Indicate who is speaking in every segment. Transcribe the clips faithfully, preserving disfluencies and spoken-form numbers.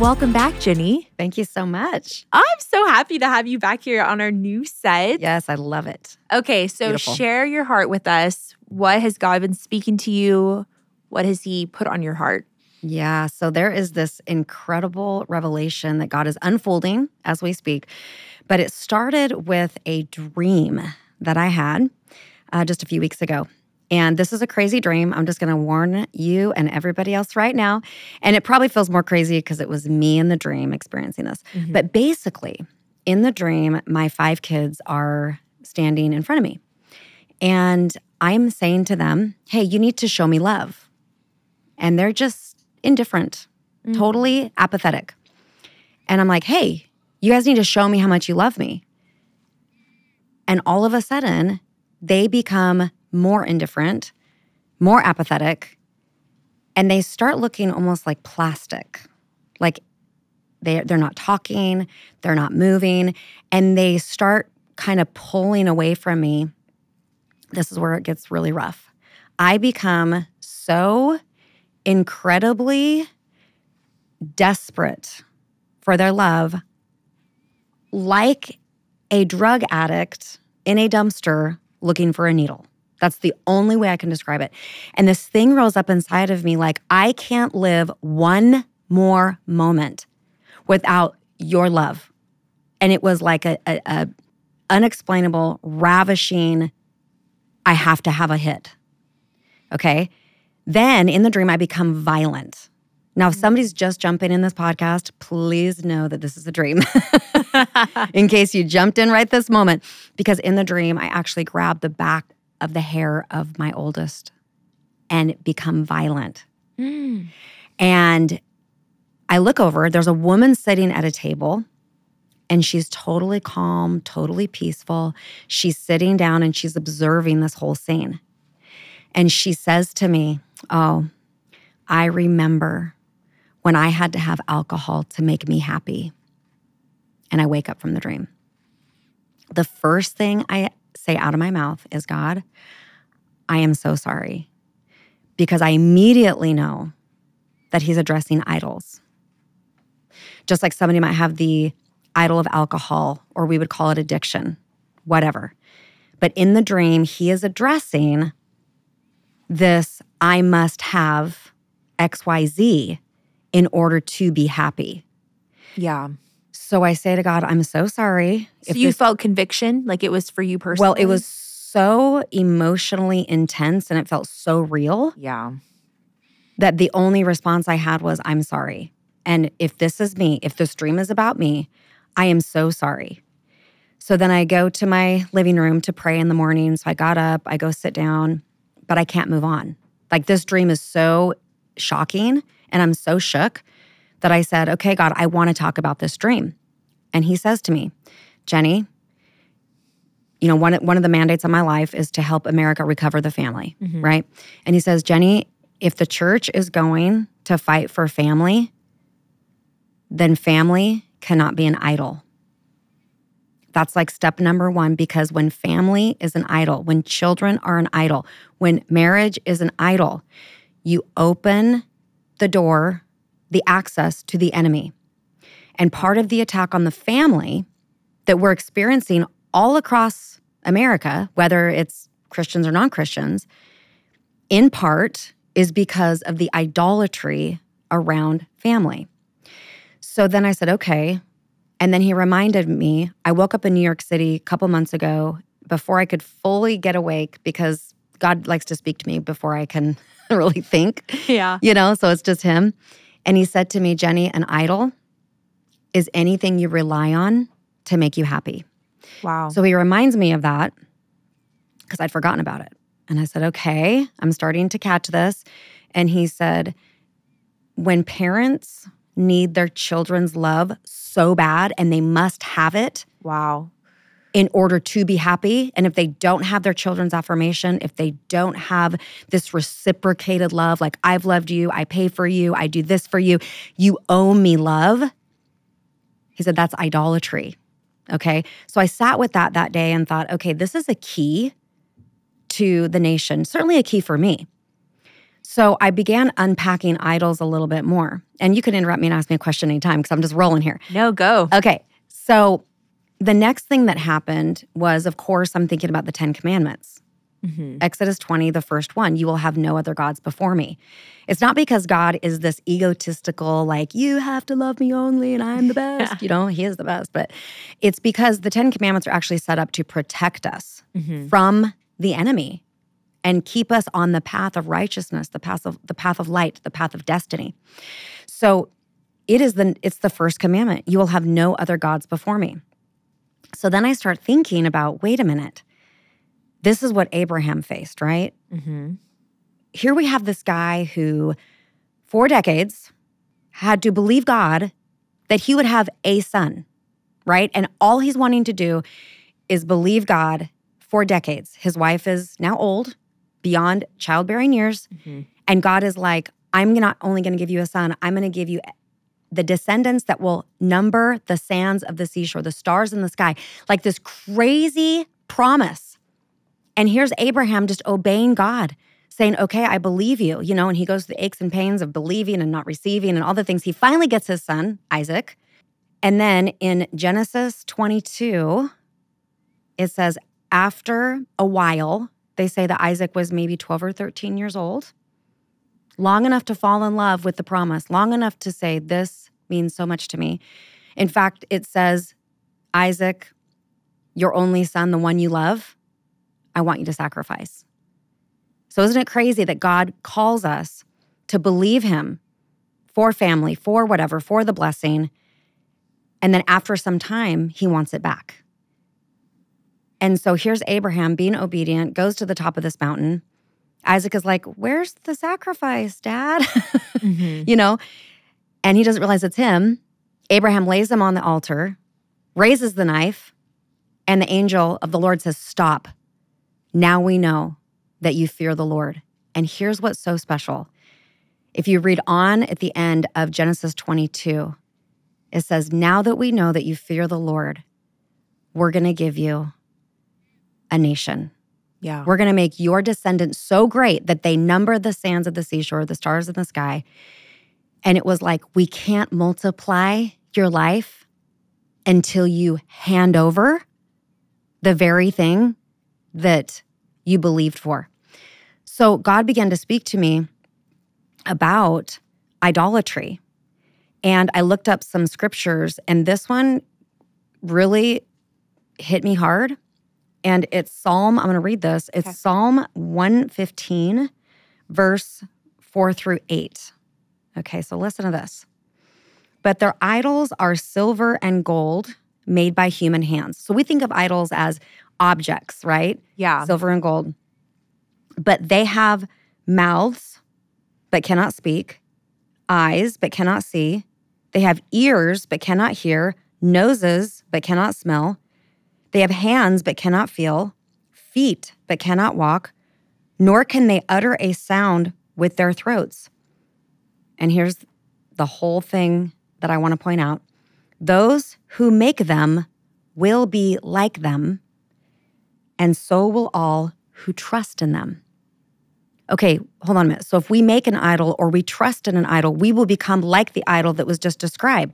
Speaker 1: Welcome back, Jenny.
Speaker 2: Thank you so much.
Speaker 1: I'm so happy to have you back here on our new set.
Speaker 2: Yes, I love it.
Speaker 1: Okay, so
Speaker 2: Beautiful.
Speaker 1: Share your heart with us. What has God been speaking to you? What has He put on your heart?
Speaker 2: Yeah, so there is this incredible revelation that God is unfolding as we speak. But it started with a dream that I had uh, just a few weeks ago. And this is a crazy dream. I'm just going to warn you and everybody else right now. And it probably feels more crazy because it was me in the dream experiencing this. Mm-hmm. But basically, in the dream, my five kids are standing in front of me. And I'm saying to them, hey, you need to show me love. And they're just indifferent, mm-hmm. totally apathetic. And I'm like, hey, you guys need to show me how much you love me. And all of a sudden, they become more indifferent, more apathetic, and they start looking almost like plastic. Like they, they're not talking, they're not moving, and they start kind of pulling away from me. This is where it gets really rough. I become so incredibly desperate for their love, like a drug addict in a dumpster looking for a needle. That's the only way I can describe it. And this thing rose up inside of me like, I can't live one more moment without your love. And it was like a, a, a unexplainable, ravishing, I have to have a hit. Okay? Then in the dream, I become violent. Now, if somebody's just jumping in this podcast, please know that this is a dream. In case you jumped in right this moment. Because in the dream, I actually grabbed the back of the hair of my oldest and become violent. Mm. And I look over, there's a woman sitting at a table and she's totally calm, totally peaceful. She's sitting down and she's observing this whole scene. And she says to me, oh, I remember when I had to have alcohol to make me happy. And I wake up from the dream. The first thing I say out of my mouth is, God, I am so sorry. Because I immediately know that He's addressing idols. Just like somebody might have the idol of alcohol, or we would call it addiction, whatever. But in the dream, He is addressing this, I must have X Y Z in order to be happy.
Speaker 1: Yeah.
Speaker 2: So I say to God, I'm so sorry.
Speaker 1: So you this, felt conviction, like it was for you personally?
Speaker 2: Well, it was so emotionally intense and it felt so real.
Speaker 1: Yeah.
Speaker 2: That the only response I had was, I'm sorry. And if this is me, if this dream is about me, I am so sorry. So then I go to my living room to pray in the morning. So I got up, I go sit down, but I can't move on. Like this dream is so shocking and I'm so shook that I said, okay, God, I want to talk about this dream. And He says to me, Jenny, you know, one, one of the mandates of my life is to help America recover the family, mm-hmm. right? And He says, Jenny, if the church is going to fight for family, then family cannot be an idol. That's like step number one, because when family is an idol, when children are an idol, when marriage is an idol, you open the door, the access to the enemy. And part of the attack on the family that we're experiencing all across America, whether it's Christians or non-Christians, in part is because of the idolatry around family. So then I said, okay. And then He reminded me, I woke up in New York City a couple months ago before I could fully get awake, because God likes to speak to me before I can really think.
Speaker 1: Yeah.
Speaker 2: You know, so it's just Him. And He said to me, Jenny, an idol is anything you rely on to make you happy.
Speaker 1: Wow.
Speaker 2: So He reminds me of that because I'd forgotten about it. And I said, okay, I'm starting to catch this. And He said, when parents need their children's love so bad and they must have it.
Speaker 1: Wow.
Speaker 2: In order to be happy. And if they don't have their children's affirmation, if they don't have this reciprocated love, like I've loved you, I pay for you, I do this for you, you owe me love. He said, that's idolatry. Okay. So I sat with that that day and thought, okay, this is a key to the nation, certainly a key for me. So I began unpacking idols a little bit more. And you can interrupt me and ask me a question anytime because I'm just rolling here.
Speaker 1: No, go.
Speaker 2: Okay. So the next thing that happened was, of course, I'm thinking about the Ten Commandments.
Speaker 1: Mm-hmm.
Speaker 2: Exodus twenty, the first one, you will have no other gods before me. It's not because God is this egotistical, like, you have to love me only and I'm the best.
Speaker 1: Yeah.
Speaker 2: You know, he is the best. But it's because the Ten Commandments are actually set up to protect us
Speaker 1: Mm-hmm.
Speaker 2: from the enemy and keep us on the path of righteousness, the path of the path of light, the path of destiny. So it is the it's the first commandment. You will have no other gods before me. So then I start thinking about, wait a minute. This is what Abraham faced, right?
Speaker 1: Mm-hmm.
Speaker 2: Here we have this guy who, for decades, had to believe God that he would have a son, right? And all he's wanting to do is believe God for decades. His wife is now old, beyond childbearing years.
Speaker 1: Mm-hmm.
Speaker 2: And God is like, I'm not only going to give you a son, I'm going to give you the descendants that will number the sands of the seashore, the stars in the sky, like this crazy promise. And here's Abraham just obeying God, saying, okay, I believe you, you know, and he goes through the aches and pains of believing and not receiving and all the things. He finally gets his son, Isaac. And then in Genesis twenty-two, it says, after a while, they say that Isaac was maybe twelve or thirteen years old, long enough to fall in love with the promise, long enough to say, this means so much to me. In fact, it says, Isaac, your only son, the one you love, I want you to sacrifice. So isn't it crazy that God calls us to believe him for family, for whatever, for the blessing, and then after some time, he wants it back. And so here's Abraham being obedient, goes to the top of this mountain. Isaac is like, where's the sacrifice, Dad?
Speaker 1: Mm-hmm.
Speaker 2: You know, and he doesn't realize it's him. Abraham lays him on the altar, raises the knife, and the angel of the Lord says, stop. Now we know that you fear the Lord. And here's what's so special. If you read on at the end of Genesis twenty-two, it says, now that we know that you fear the Lord, we're going to give you a nation.
Speaker 1: Yeah.
Speaker 2: We're going to make your descendants so great that they number the sands of the seashore, the stars in the sky. And it was like, we can't multiply your life until you hand over the very thing that you believed for. So God began to speak to me about idolatry. And I looked up some scriptures, and this one really hit me hard. And it's Psalm, I'm going to read this. It's
Speaker 1: Okay.
Speaker 2: Psalm one fifteen, verse four through eight. Okay, so listen to this. But their idols are silver and gold made by human hands. So we think of idols as objects, right?
Speaker 1: Yeah.
Speaker 2: Silver and gold. But they have mouths, but cannot speak, eyes, but cannot see. They have ears, but cannot hear, noses, but cannot smell. They have hands, but cannot feel, feet, but cannot walk, nor can they utter a sound with their throats. And here's the whole thing that I want to point out. Those who make them will be like them, and so will all who trust in them. Okay, hold on a minute. So if we make an idol or we trust in an idol, we will become like the idol that was just described.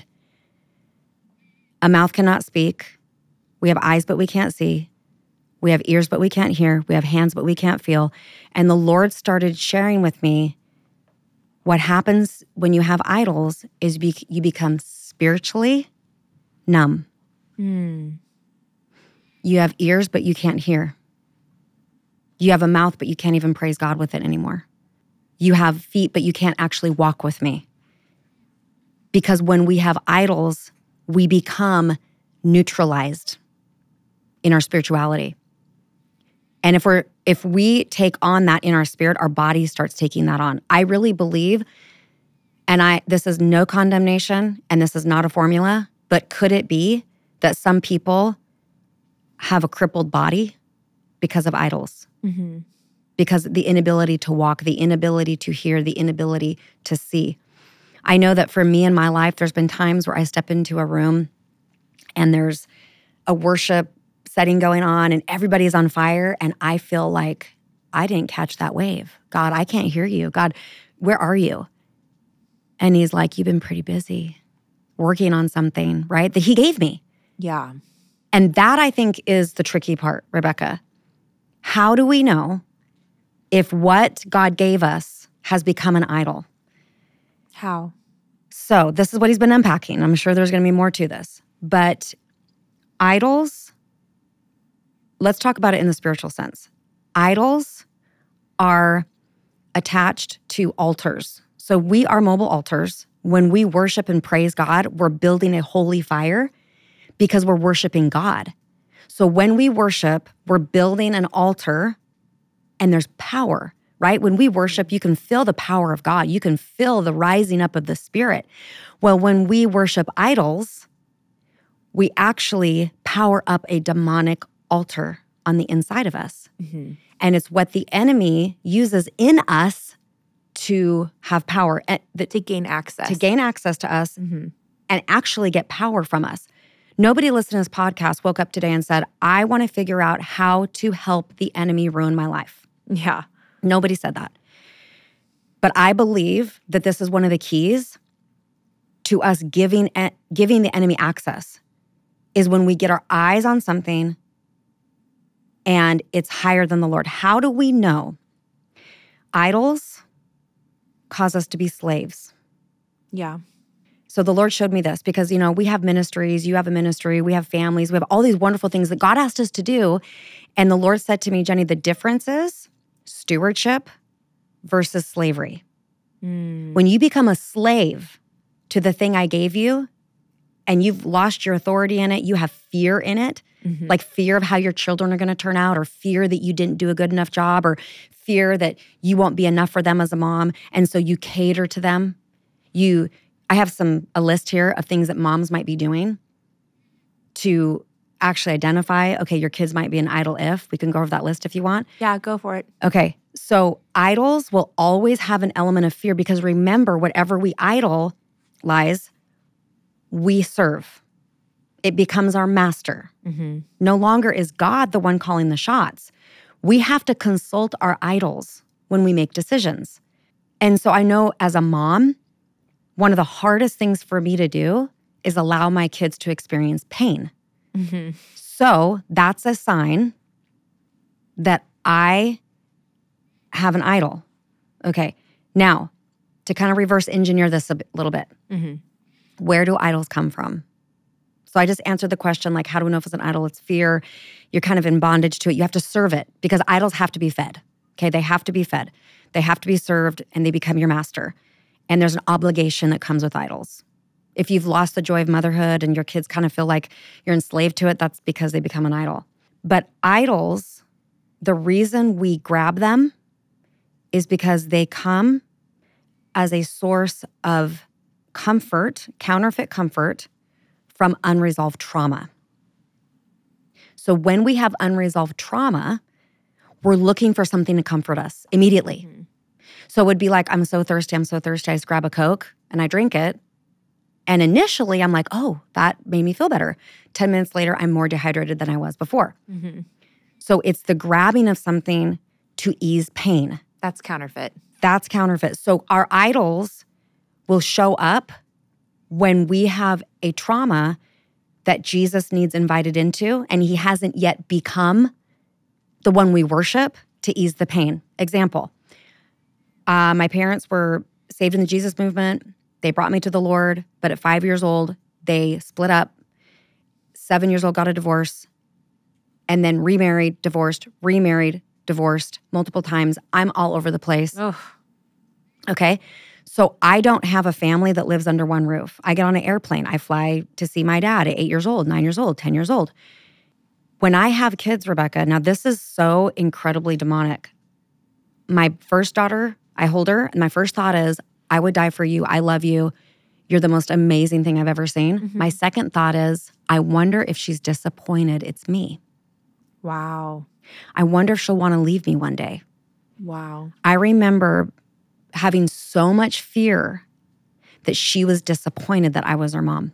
Speaker 2: A mouth cannot speak. We have eyes, but we can't see. We have ears, but we can't hear. We have hands, but we can't feel. And the Lord started sharing with me what happens when you have idols is be- you become spiritually numb.
Speaker 1: Mm.
Speaker 2: You have ears, but you can't hear. You have a mouth, but you can't even praise God with it anymore. You have feet, but you can't actually walk with me. Because when we have idols, we become neutralized in our spirituality. And if we're if we take on that in our spirit, our body starts taking that on. I really believe, and I this is no condemnation, and this is not a formula, but could it be that some people have a crippled body because of idols?
Speaker 1: Mm-hmm.
Speaker 2: Because the inability to walk, the inability to hear, the inability to see. I know that for me in my life, there's been times where I step into a room and there's a worship setting going on and everybody's on fire, and I feel like I didn't catch that wave. God, I can't hear you. God, where are you? And he's like, you've been pretty busy working on something, right? That he gave me.
Speaker 1: Yeah.
Speaker 2: And that, I think, is the tricky part, Rebecca. How do we know if what God gave us has become an idol?
Speaker 1: How?
Speaker 2: So this is what he's been unpacking. I'm sure there's going to be more to this. But idols, let's talk about it in the spiritual sense. Idols are attached to altars. So we are mobile altars. When we worship and praise God, we're building a holy fire because we're worshiping God. So when we worship, we're building an altar and there's power, right? When we worship, you can feel the power of God. You can feel the rising up of the Spirit. Well, when we worship idols, we actually power up a demonic altar on the inside of us. Mm-hmm. And it's what the enemy uses in us to have power.
Speaker 1: To gain access.
Speaker 2: To gain access to us mm-hmm. and actually get power from us. Nobody listening to this podcast woke up today and said, I want to figure out how to help the enemy ruin my life.
Speaker 1: Yeah.
Speaker 2: Nobody said that. But I believe that this is one of the keys to us giving, giving the enemy access is when we get our eyes on something and it's higher than the Lord. How do we know? Idols cause us to be slaves.
Speaker 1: Yeah.
Speaker 2: So the Lord showed me this because, you know, we have ministries, you have a ministry, we have families, we have all these wonderful things that God asked us to do. And the Lord said to me, Jenny, the difference is stewardship versus slavery. Mm. When you become a slave to the thing I gave you and you've lost your authority in it, you have fear in it, mm-hmm. like fear of how your children are going to turn out or fear that you didn't do a good enough job or fear that you won't be enough for them as a mom. And so you cater to them. You... I have some a list here of things that moms might be doing to actually identify, okay, your kids might be an idol if. We can go over that list if you want.
Speaker 1: Yeah, go for it.
Speaker 2: Okay, so idols will always have an element of fear because remember, whatever we idolize, we serve. It becomes our master. Mm-hmm. No longer is God the one calling the shots. We have to consult our idols when we make decisions. And so I know as a mom, one of the hardest things for me to do is allow my kids to experience pain. Mm-hmm. So that's a sign that I have an idol. Okay, now to kind of reverse engineer this a bit, little bit, mm-hmm. where do idols come from? So I just answered the question like, how do we know if it's an idol? It's fear. You're kind of in bondage to it. You have to serve it because idols have to be fed. Okay, they have to be fed. They have to be served and they become your master. And there's an obligation that comes with idols. If you've lost the joy of motherhood and your kids kind of feel like you're enslaved to it, that's because they become an idol. But idols, the reason we grab them is because they come as a source of comfort, counterfeit comfort, from unresolved trauma. So when we have unresolved trauma, we're looking for something to comfort us immediately. Mm-hmm. So it would be like, I'm so thirsty, I'm so thirsty, I just grab a Coke and I drink it. And initially I'm like, oh, that made me feel better. ten minutes later, I'm more dehydrated than I was before. Mm-hmm. So it's the grabbing of something to ease pain.
Speaker 1: That's counterfeit.
Speaker 2: That's counterfeit. So our idols will show up when we have a trauma that Jesus needs invited into and he hasn't yet become the one we worship to ease the pain. Example. Uh, my parents were saved in the Jesus movement. They brought me to the Lord, but at five years old, they split up. Seven years old, got a divorce, and then remarried, divorced, remarried, divorced multiple times. I'm all over the place. Ugh. Okay? So I don't have a family that lives under one roof. I get on an airplane. I fly to see my dad at eight years old, nine years old, ten years old. When I have kids, Rebecca, now this is so incredibly demonic. My first daughter, I hold her, and my first thought is, I would die for you. I love you. You're the most amazing thing I've ever seen. Mm-hmm. My second thought is, I wonder if she's disappointed it's me.
Speaker 1: Wow.
Speaker 2: I wonder if she'll want to leave me one day.
Speaker 1: Wow.
Speaker 2: I remember having so much fear that she was disappointed that I was her mom.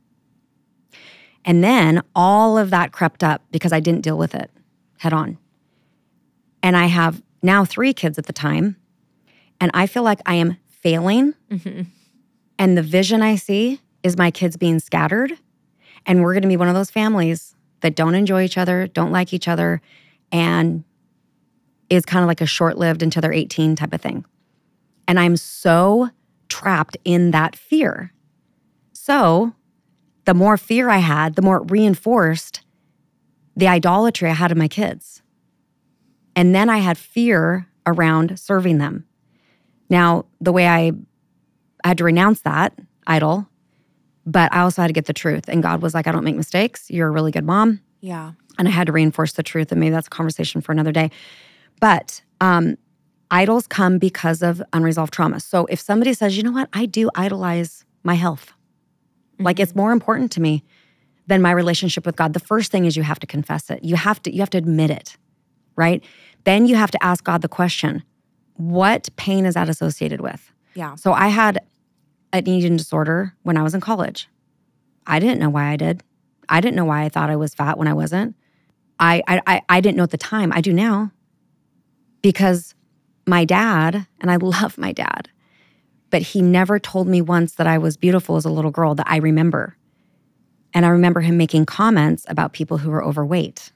Speaker 2: And then all of that crept up because I didn't deal with it head on. And I have now three kids at the time, and I feel like I am failing.
Speaker 1: Mm-hmm.
Speaker 2: And the vision I see is my kids being scattered. And we're going to be one of those families that don't enjoy each other, don't like each other, and is kind of like a short-lived until they're eighteen type of thing. And I'm so trapped in that fear. So the more fear I had, the more it reinforced the idolatry I had of my kids. And then I had fear around serving them. Now, the way I, I had to renounce that idol, but I also had to get the truth. And God was like, I don't make mistakes. You're a really good mom.
Speaker 1: Yeah.
Speaker 2: And I had to reinforce the truth. And maybe that's a conversation for another day. But um, idols come because of unresolved trauma. So if somebody says, you know what, I do idolize my health. Mm-hmm. Like it's more important to me than my relationship with God. The first thing is you have to confess it. You have to, you have to admit it, right? Then you have to ask God the question, what pain is that associated with?
Speaker 1: Yeah.
Speaker 2: So I had an eating disorder when I was in college. I didn't know why I did. I didn't know why I thought I was fat when I wasn't. I I I didn't know at the time. I do now. Because my dad, and I love my dad, but he never told me once that I was beautiful as a little girl that I remember. And I remember him making comments about people who were overweight.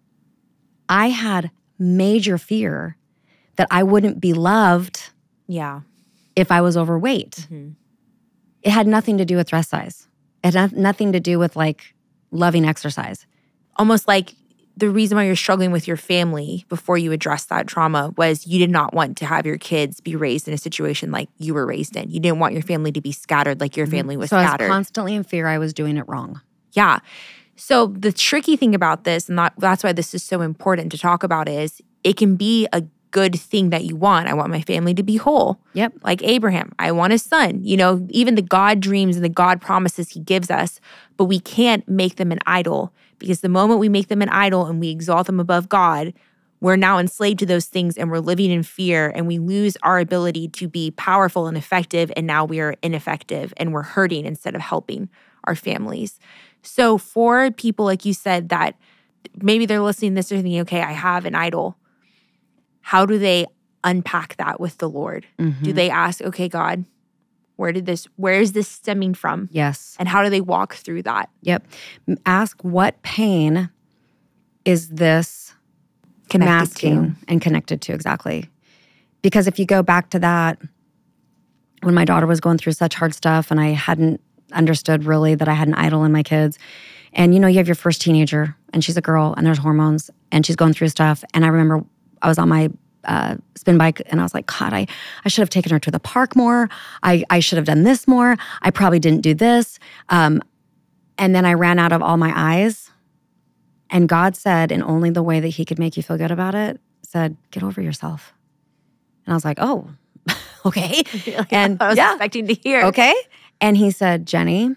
Speaker 2: I had major fear that I wouldn't be loved
Speaker 1: Yeah.
Speaker 2: if I was overweight.
Speaker 1: Mm-hmm.
Speaker 2: It had nothing to do with dress size. It had nothing to do with like loving exercise.
Speaker 1: Almost like the reason why you're struggling with your family before you address that trauma was you did not want to have your kids be raised in a situation like you were raised in. You didn't want your family to be scattered like your family was
Speaker 2: so
Speaker 1: scattered.
Speaker 2: I was constantly in fear I was doing it wrong.
Speaker 1: Yeah. So the tricky thing about this, and that, that's why this is so important to talk about, is it can be a good thing that you want. I want my family to be whole.
Speaker 2: Yep.
Speaker 1: Like Abraham. I want a son. You know, even the God dreams and the God promises he gives us, but we can't make them an idol, because the moment we make them an idol and we exalt them above God, we're now enslaved to those things and we're living in fear, and we lose our ability to be powerful and effective, and now we are ineffective and we're hurting instead of helping our families. So for people, like you said, that maybe they're listening to this, they're thinking, okay, I have an idol. How do they unpack that with the Lord?
Speaker 2: Mm-hmm.
Speaker 1: Do they ask, okay, God, where did this, where is this stemming from?
Speaker 2: Yes.
Speaker 1: And how do they walk through that?
Speaker 2: Yep. Ask, what pain is this
Speaker 1: Connected
Speaker 2: masking
Speaker 1: to.
Speaker 2: and connected to? Exactly. Because if you go back to that, when my daughter was going through such hard stuff and I hadn't understood really that I had an idol in my kids. And you know, you have your first teenager and she's a girl and there's hormones and she's going through stuff. And I remember I was on my uh, spin bike and I was like, God, I, I should have taken her to the park more. I, I should have done this more. I probably didn't do this. Um, and then I ran out of all my eyes. And God said, in only the way that he could make you feel good about it, said, get over yourself. And I was like, oh, okay.
Speaker 1: Like,
Speaker 2: and
Speaker 1: I was
Speaker 2: yeah,
Speaker 1: expecting to hear.
Speaker 2: okay. And he said, Jenny,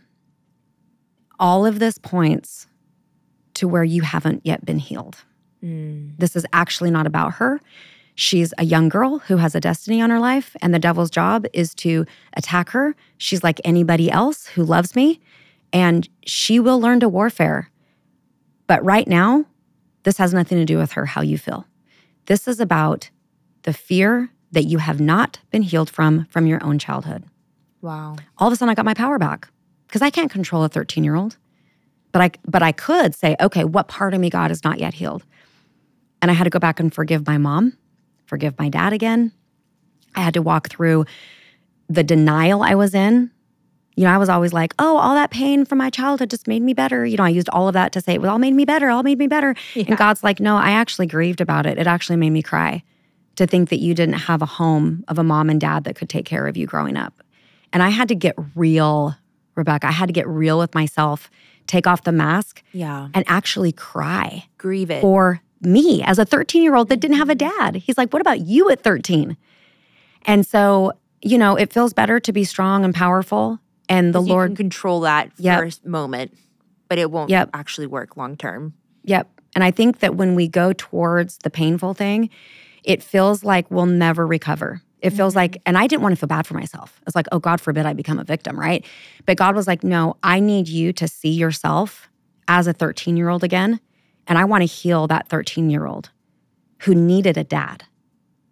Speaker 2: all of this points to where you haven't yet been healed.
Speaker 1: Mm.
Speaker 2: This is actually not about her. She's a young girl who has a destiny on her life, and the devil's job is to attack her. She's like anybody else who loves me, and she will learn to warfare. But right now, this has nothing to do with her, how you feel. This is about the fear that you have not been healed from, from your own childhood.
Speaker 1: Wow.
Speaker 2: All of a sudden, I got my power back because I can't control a thirteen-year-old. But I, but I could say, okay, what part of me, God, is not yet healed? And I had to go back and forgive my mom, forgive my dad again. I had to walk through the denial I was in. You know, I was always like, oh, all that pain from my childhood just made me better. You know, I used all of that to say, it all made me better, all made me better.
Speaker 1: Yeah.
Speaker 2: And God's like, no, I actually grieved about it. It actually made me cry to think that you didn't have a home of a mom and dad that could take care of you growing up. And I had to get real, Rebecca. I had to get real with myself, take off the mask,
Speaker 1: Yeah.
Speaker 2: and actually cry
Speaker 1: Grieve it.
Speaker 2: for me as a thirteen-year-old that didn't have a dad. He's like, what about you at thirteen? And so, you know, it feels better to be strong and powerful. And the
Speaker 1: You
Speaker 2: Lord,
Speaker 1: can control that
Speaker 2: Yep.
Speaker 1: first moment, but it won't
Speaker 2: Yep.
Speaker 1: actually work long term.
Speaker 2: yep. And I think that when we go towards the painful thing, it feels like we'll never recover. It feels
Speaker 1: Mm-hmm.
Speaker 2: like, and I didn't want to feel bad for myself. It's like, oh, God forbid I become a victim, right? But God was like, no, I need you to see yourself as a thirteen-year-old again. And I want to heal that thirteen-year-old who needed a dad.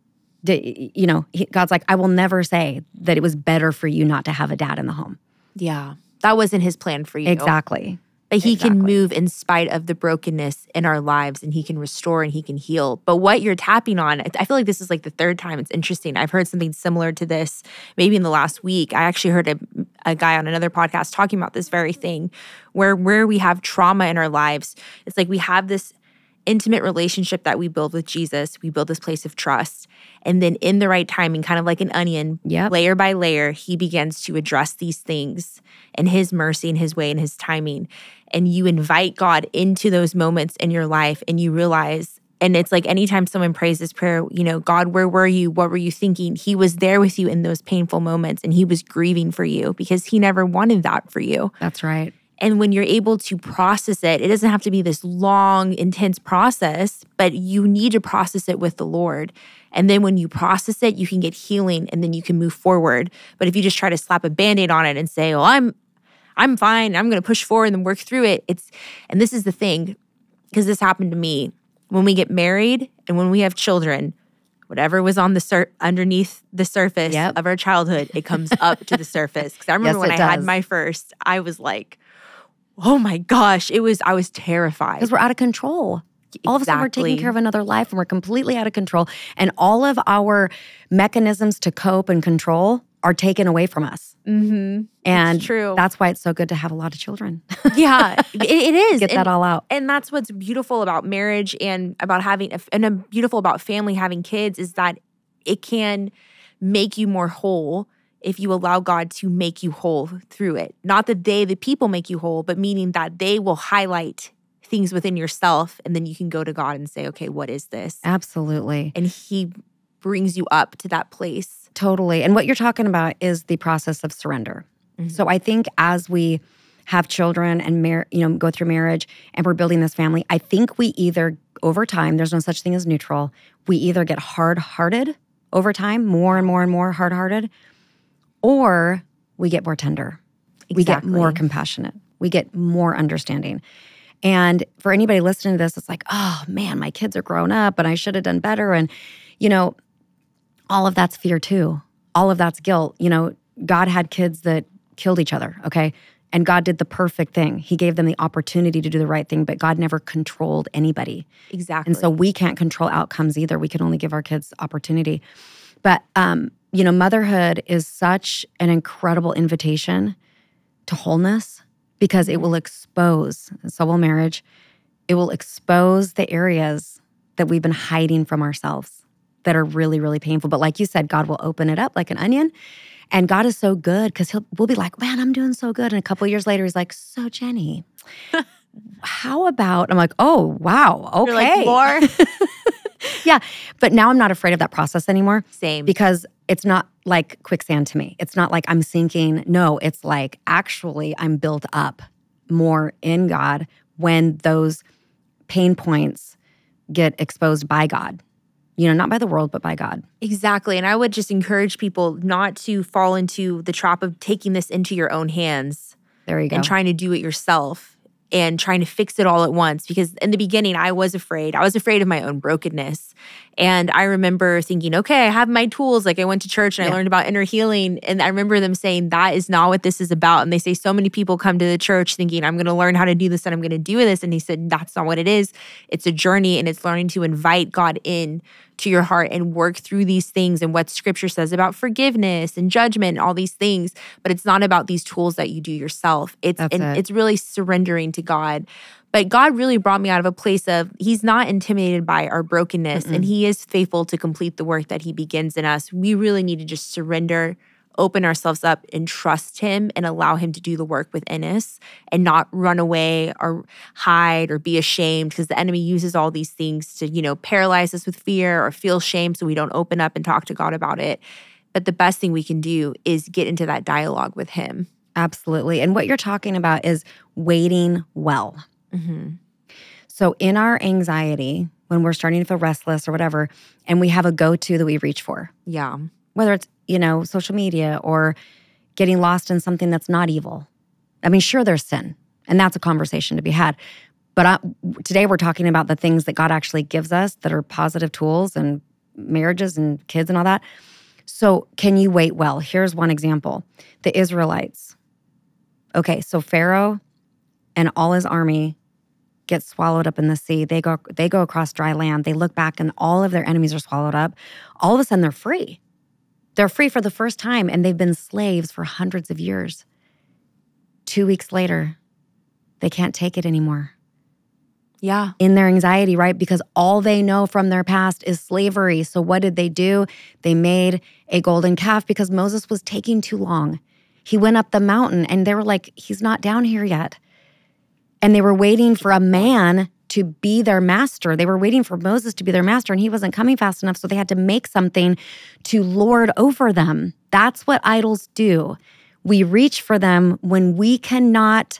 Speaker 2: D- you know, he, God's like, I will never say that it was better for you not to have a dad in the home.
Speaker 1: Yeah. That wasn't his plan for you.
Speaker 2: Exactly.
Speaker 1: But he
Speaker 2: Exactly.
Speaker 1: can move in spite of the brokenness in our lives, and he can restore and he can heal. But what you're tapping on, I feel like this is like the third time. It's interesting. I've heard something similar to this maybe in the last week. I actually heard a, a guy on another podcast talking about this very thing, where where we have trauma in our lives, it's like we have this intimate relationship that we build with Jesus. We build this place of trust. And then in the right timing, kind of like an onion,
Speaker 2: Yep.
Speaker 1: layer by layer, he begins to address these things in his mercy and his way and his timing. And you invite God into those moments in your life, and you realize, and it's like anytime someone prays this prayer, you know, God, where were you? What were you thinking? He was there with you in those painful moments, and he was grieving for you because he never wanted that for you.
Speaker 2: That's right.
Speaker 1: And when you're able to process it, it doesn't have to be this long, intense process, but you need to process it with the Lord. And then when you process it, you can get healing, and then you can move forward. But if you just try to slap a Band-Aid on it and say, oh, I'm I'm fine, I'm going to push forward and work through it. It's and this is the thing, because this happened to me. When we get married and when we have children, whatever was on the sur- underneath the surface
Speaker 2: Yep.
Speaker 1: of our childhood, it comes up to the surface. Because I remember
Speaker 2: Yes,
Speaker 1: when
Speaker 2: it
Speaker 1: I had
Speaker 2: does.
Speaker 1: my first, I was like, oh my gosh, it was, I was terrified.
Speaker 2: Because we're out of control. All of a sudden, we're taking
Speaker 1: Exactly.
Speaker 2: care of another life and we're completely out of control. And all of our mechanisms to cope and control are taken away from us.
Speaker 1: Mm-hmm.
Speaker 2: And
Speaker 1: true.
Speaker 2: that's why it's so good to have a lot of children.
Speaker 1: Yeah, it, it is.
Speaker 2: Get that
Speaker 1: And-
Speaker 2: all out.
Speaker 1: And that's what's beautiful about marriage and about having, a, and a beautiful about family having kids is that it can make you more whole if you allow God to make you whole through it. Not that they, the people, make you whole, but meaning that they will highlight things within yourself, and then you can go to God and say, okay, what is this?
Speaker 2: Absolutely.
Speaker 1: And he brings you up to that place.
Speaker 2: Totally. And what you're talking about is the process of surrender.
Speaker 1: Mm-hmm.
Speaker 2: So I think as we have children and mar- you know, go through marriage and we're building this family, I think we either, over time, there's no such thing as neutral, we either get hard-hearted over time, more and more and more hard-hearted, or we get more tender. We get
Speaker 1: Exactly.
Speaker 2: more compassionate. We get more understanding. And for anybody listening to this, it's like, oh man, my kids are grown up and I should have done better. And, you know, all of that's fear too. All of that's guilt. You know, God had kids that killed each other, okay? And God did the perfect thing. He gave them the opportunity to do the right thing, but God never controlled anybody.
Speaker 1: Exactly.
Speaker 2: And so we can't control outcomes either. We can only give our kids opportunity. But, um, you know, motherhood is such an incredible invitation to wholeness because it will expose, and so will marriage, it will expose the areas that we've been hiding from ourselves that are really, really painful. But like you said, God will open it up like an onion. And God is so good because he'll we'll be like, man, I'm doing so good. And a couple of years later, he's like, so Jenny, how about, I'm like, oh, wow, okay.
Speaker 1: You're like, more?
Speaker 2: Yeah, but now I'm not afraid of that process anymore.
Speaker 1: Same.
Speaker 2: Because it's not like quicksand to me. It's not like I'm sinking. No, it's like actually I'm built up more in God when those pain points get exposed by God. You know, not by the world, but by God.
Speaker 1: Exactly. And I would just encourage people not to fall into the trap of taking this into your own hands
Speaker 2: There you go.
Speaker 1: and trying to do it yourself and trying to fix it all at once. Because in the beginning, I was afraid. I was afraid of my own brokenness. And I remember thinking, okay, I have my tools. Like I went to church and
Speaker 2: Yeah.
Speaker 1: I learned about inner healing. And I remember them saying, that is not what this is about. And they say so many people come to the church thinking, I'm going to learn how to do this and I'm going to do this. And he said, that's not what it is. It's a journey, and it's learning to invite God in to your heart and work through these things and what scripture says about forgiveness and judgment and all these things. But it's not about these tools that you do yourself. It's
Speaker 2: That's
Speaker 1: and
Speaker 2: it.
Speaker 1: it's really surrendering to God. But God really brought me out of a place of he's not intimidated by our brokenness, and he is faithful to complete the work that he begins in us. We really need to just surrender, open ourselves up, and trust him and allow him to do the work within us and not run away or hide or be ashamed, because the enemy uses all these things to, you know, paralyze us with fear or feel shame so we don't open up and talk to God about it. But the best thing we can do is get into that dialogue with him.
Speaker 2: Absolutely. And what you're talking about is waiting well.
Speaker 1: Mm-hmm.
Speaker 2: So in our anxiety, when we're starting to feel restless or whatever, and we have a go-to that we reach for,
Speaker 1: Yeah.
Speaker 2: whether it's, you know, social media or getting lost in something that's not evil. I mean, sure, there's sin, and that's a conversation to be had. But I, today we're talking about the things that God actually gives us that are positive tools and marriages and kids and all that. So can you wait well? Here's one example. The Israelites. Okay, so Pharaoh and all his army get swallowed up in the sea. They go they go across dry land. They look back and all of their enemies are swallowed up. All of a sudden they're free. They're free for the first time and they've been slaves for hundreds of years. Two weeks later, they can't take it anymore.
Speaker 1: Yeah.
Speaker 2: In their anxiety, right? Because all they know from their past is slavery. So what did they do? They made a golden calf because Moses was taking too long. He went up the mountain and they were like, he's not down here yet. And they were waiting for a man to be their master. They were waiting for Moses to be their master and he wasn't coming fast enough. So they had to make something to lord over them. That's what idols do. We reach for them when we cannot,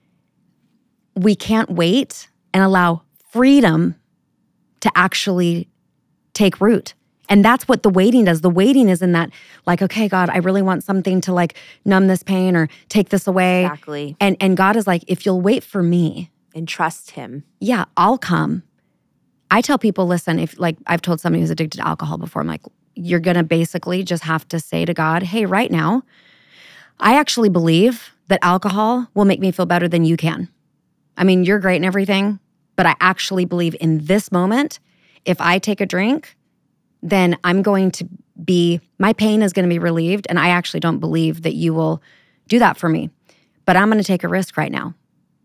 Speaker 2: we can't wait and allow freedom to actually take root. And that's what the waiting does. The waiting is in that, like, okay, God, I really want something to like numb this pain or take this away.
Speaker 1: Exactly.
Speaker 2: And and God is like, if you'll wait for me.
Speaker 1: And trust him.
Speaker 2: Yeah, I'll come. I tell people, listen, if like I've told somebody who's addicted to alcohol before, I'm like, you're going to basically just have to say to God, hey, right now, I actually believe that alcohol will make me feel better than you can. I mean, you're great and everything, but I actually believe in this moment, if I take a drink, then I'm going to be, my pain is going to be relieved. And I actually don't believe that you will do that for me. But I'm going to take a risk right now.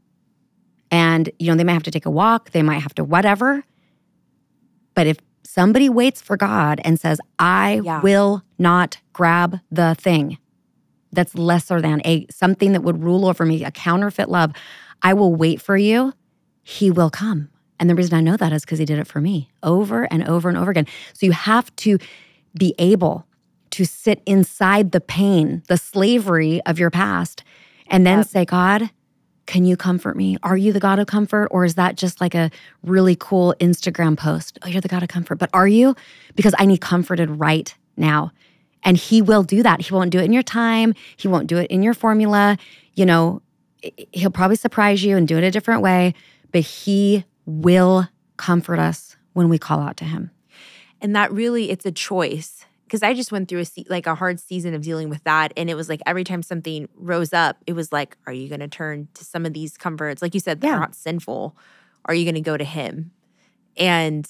Speaker 2: And, you know, they might have to take a walk. They might have to whatever. But if somebody waits for God and says, I
Speaker 1: Yeah.
Speaker 2: will not grab the thing that's lesser than a something that would rule over me, a counterfeit love, I will wait for you, he will come. And the reason I know that is because he did it for me over and over and over again. So you have to be able to sit inside the pain, the slavery of your past, and then
Speaker 1: Yep.
Speaker 2: say, God, can you comfort me? Are you the God of comfort? Or is that just like a really cool Instagram post? Oh, you're the God of comfort. But are you? Because I need comforted right now. And he will do that. He won't do it in your time. He won't do it in your formula. You know, he'll probably surprise you and do it a different way. But he will comfort us when we call out to him.
Speaker 1: And that really, it's a choice. Because I just went through a se- like a hard season of dealing with that. And it was like every time something rose up, it was like, are you going to turn to some of these comforts? Like you said, they're
Speaker 2: Yeah.
Speaker 1: not sinful. Are you going to go to him? And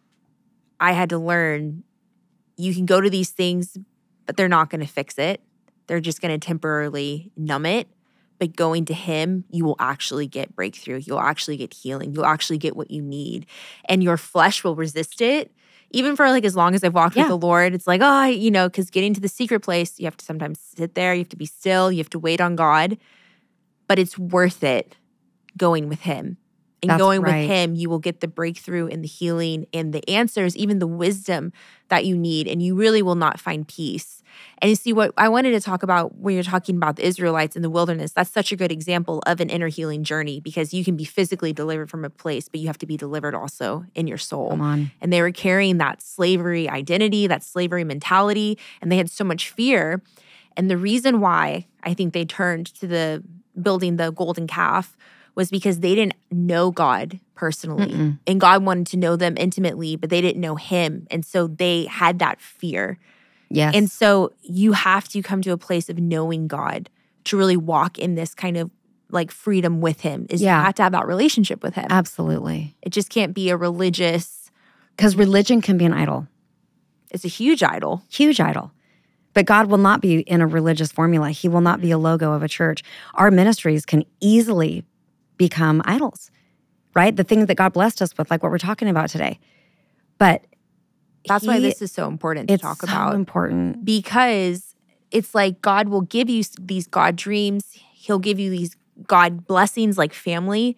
Speaker 1: I had to learn, you can go to these things, but they're not going to fix it. They're just going to temporarily numb it. But going to him, you will actually get breakthrough. You'll actually get healing. You'll actually get what you need. And your flesh will resist it. Even for like as long as I've walked
Speaker 2: Yeah.
Speaker 1: with the Lord, it's like, oh, you know, because getting to the secret place, you have to sometimes sit there. You have to be still. You have to wait on God. But it's worth it going with him. And
Speaker 2: That's
Speaker 1: going
Speaker 2: right.
Speaker 1: with him, you will get the breakthrough and the healing and the answers, even the wisdom that you need. And you really will not find peace. And you see what I wanted to talk about when you're talking about the Israelites in the wilderness, that's such a good example of an inner healing journey because you can be physically delivered from a place, but you have to be delivered also in your soul.
Speaker 2: Come on.
Speaker 1: And they were carrying that slavery identity, that slavery mentality, and they had so much fear. And the reason why I think they turned to the building the golden calf was because they didn't know God personally.
Speaker 2: Mm-mm.
Speaker 1: And God wanted to know them intimately, but they didn't know him. And so they had that fear.
Speaker 2: Yes.
Speaker 1: And so you have to come to a place of knowing God to really walk in this kind of like freedom with him. Is
Speaker 2: Yeah.
Speaker 1: you have to have that relationship with him.
Speaker 2: Absolutely.
Speaker 1: It just can't be a religious,
Speaker 2: Because religion can be an idol,
Speaker 1: it's a huge idol.
Speaker 2: huge idol. But God will not be in a religious formula. He will not be a logo of a church. Our ministries can easily become idols, right? The things that God blessed us with, like what we're talking about today. But
Speaker 1: That's why
Speaker 2: he-
Speaker 1: this is so important to
Speaker 2: it's
Speaker 1: talk
Speaker 2: so
Speaker 1: about.
Speaker 2: important.
Speaker 1: Because it's like God will give you these God dreams. He'll give you these God blessings like family.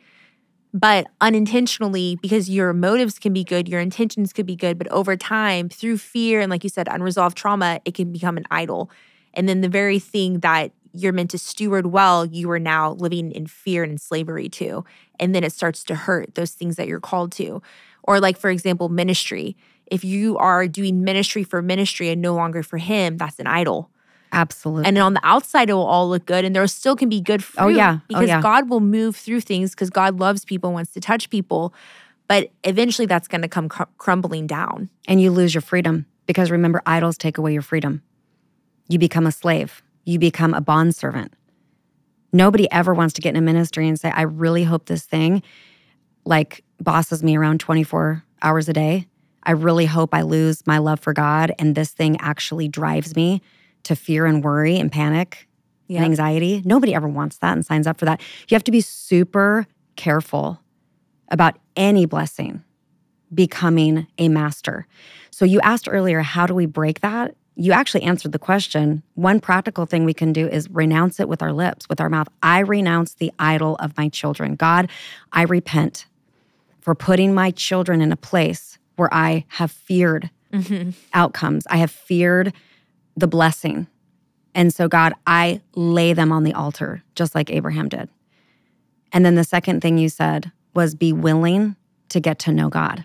Speaker 1: But unintentionally, because your motives can be good, your intentions could be good, but over time, through fear and like you said, unresolved trauma, it can become an idol. And then the very thing that you're meant to steward well, you are now living in fear and in slavery to. And then it starts to hurt those things that you're called to. Or like, for example, ministry. If you are doing ministry for ministry and no longer for him, that's an idol.
Speaker 2: Absolutely.
Speaker 1: And on the outside, it will all look good, and there still can be good fruit.
Speaker 2: Oh, yeah. Oh,
Speaker 1: Because
Speaker 2: yeah.
Speaker 1: God will move through things because God loves people, wants to touch people. But eventually that's going to come cr- crumbling down.
Speaker 2: And you lose your freedom because remember, idols take away your freedom. You become a slave. You become a bondservant. Nobody ever wants to get in a ministry and say, I really hope this thing like bosses me around twenty-four hours a day. I really hope I lose my love for God and this thing actually drives me to fear and worry and panic yep. and anxiety. Nobody ever wants that and signs up for that. You have to be super careful about any blessing becoming a master. So you asked earlier, how do we break that? You actually answered the question. One practical thing we can do is renounce it with our lips, with our mouth. I renounce the idol of my children. God, I repent for putting my children in a place where I have feared mm-hmm. outcomes. I have feared the blessing. And so, God, I lay them on the altar, just like Abraham did. And then the second thing you said was be willing to get to know God.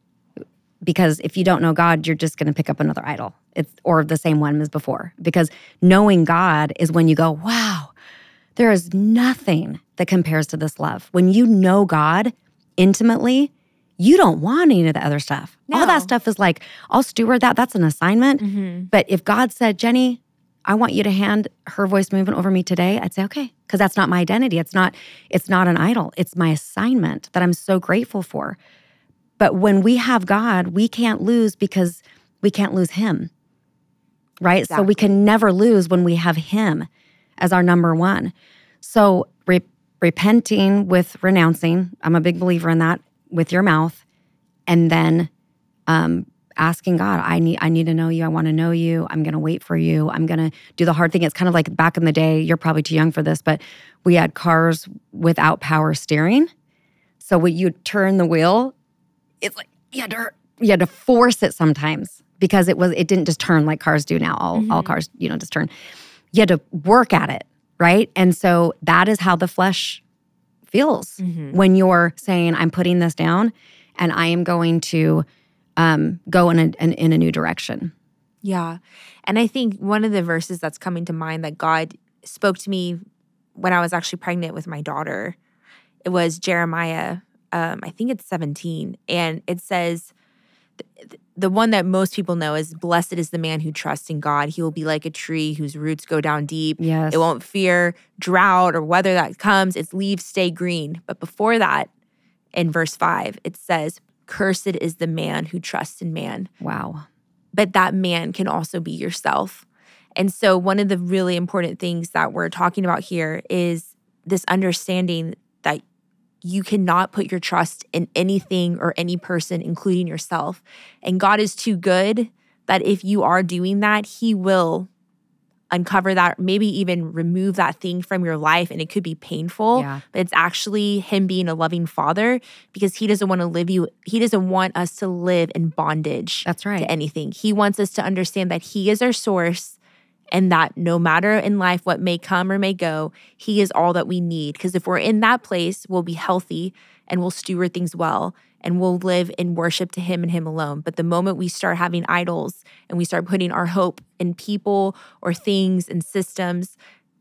Speaker 2: Because if you don't know God, you're just going to pick up another idol. It's or the same one as before. Because knowing God is when you go, wow, there is nothing that compares to this love. When you know God intimately, you don't want any of the other stuff. No. All that stuff is like, I'll steward that. That's an assignment. Mm-hmm. But if God said, Jenny, I want you to hand her voice movement over me today, I'd say, okay, because that's not my identity. It's not, it's not an idol. It's my assignment that I'm so grateful for. But when we have God, we can't lose because we can't lose him, right? Exactly. So we can never lose when we have him as our number one. So re- repenting with renouncing, I'm a big believer in that, with your mouth, and then um, asking God, I need I need to know you. I want to know you. I'm going to wait for you. I'm going to do the hard thing. It's kind of like back in the day, you're probably too young for this, but we had cars without power steering. So when you turn the wheel, it's like you had to you had to force it sometimes because it was it didn't just turn like cars do now. All mm-hmm. all cars, you know, just turn. You had to work at it, right? And so that is how the flesh feels mm-hmm. when you're saying, I'm putting this down and I am going to um, go in a, in, in a new direction.
Speaker 1: Yeah. And I think one of the verses that's coming to mind that God spoke to me when I was actually pregnant with my daughter, it was Jeremiah, um, I think it's seventeen. And it says, the one that most people know is, blessed is the man who trusts in God. He will be like a tree whose roots go down deep.
Speaker 2: Yes.
Speaker 1: It won't fear drought or weather that comes. Its leaves stay green. But before that, in verse five, it says, cursed is the man who trusts in man.
Speaker 2: Wow.
Speaker 1: But that man can also be yourself. And so one of the really important things that we're talking about here is this understanding that you cannot put your trust in anything or any person, including yourself. And God is too good that if you are doing that, he will uncover that, maybe even remove that thing from your life. And it could be painful,
Speaker 2: yeah.
Speaker 1: but it's actually him being a loving father because he doesn't want to live you, he doesn't want us to live in bondage
Speaker 2: That's right.
Speaker 1: to anything. He wants us to understand that he is our source and that no matter in life what may come or may go, he is all that we need. Because if we're in that place, we'll be healthy and we'll steward things well and we'll live in worship to him and him alone. But the moment we start having idols and we start putting our hope in people or things and systems,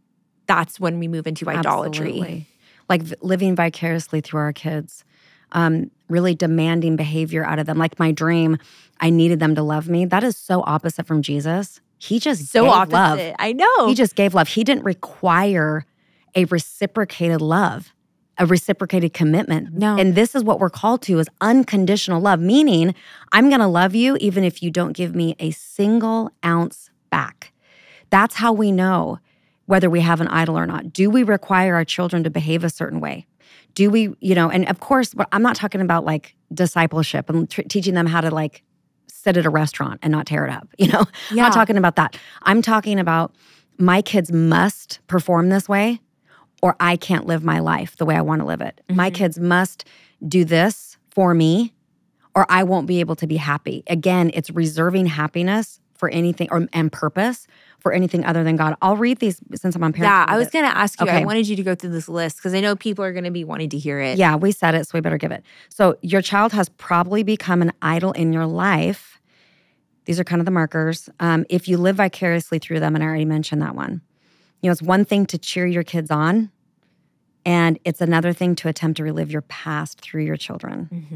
Speaker 1: that's when we move into idolatry.
Speaker 2: Absolutely. Like v- living vicariously through our kids, um, really demanding behavior out of them. Like my dream, I needed them to love me. That is so opposite from Jesus. He just
Speaker 1: so
Speaker 2: gave
Speaker 1: opposite.
Speaker 2: love.
Speaker 1: I know.
Speaker 2: He just gave love. He didn't require a reciprocated love, a reciprocated commitment.
Speaker 1: No.
Speaker 2: And this is what we're called to, is unconditional love, meaning I'm going to love you even if you don't give me a single ounce back. That's how we know whether we have an idol or not. Do we require our children to behave a certain way? Do we, you know, and of course, I'm not talking about like discipleship and t- teaching them how to like sit at a restaurant and not tear it up, you know? Yeah. I'm not talking about that. I'm talking about my kids must perform this way or I can't live my life the way I want to live it. Mm-hmm. My kids must do this for me or I won't be able to be happy. Again, it's reserving happiness for anything or and purpose for anything other than God. I'll read these since I'm on parenting.
Speaker 1: Yeah, I was going to ask you,
Speaker 2: okay.
Speaker 1: I wanted you to go through this list because I know people are going to be wanting to hear it.
Speaker 2: Yeah, we said it, so we better give it. So your child has probably become an idol in your life. These are kind of the markers. Um, if you live vicariously through them, and I already mentioned that one. You know, it's one thing to cheer your kids on, and it's another thing to attempt to relive your past through your children.
Speaker 1: Mm-hmm.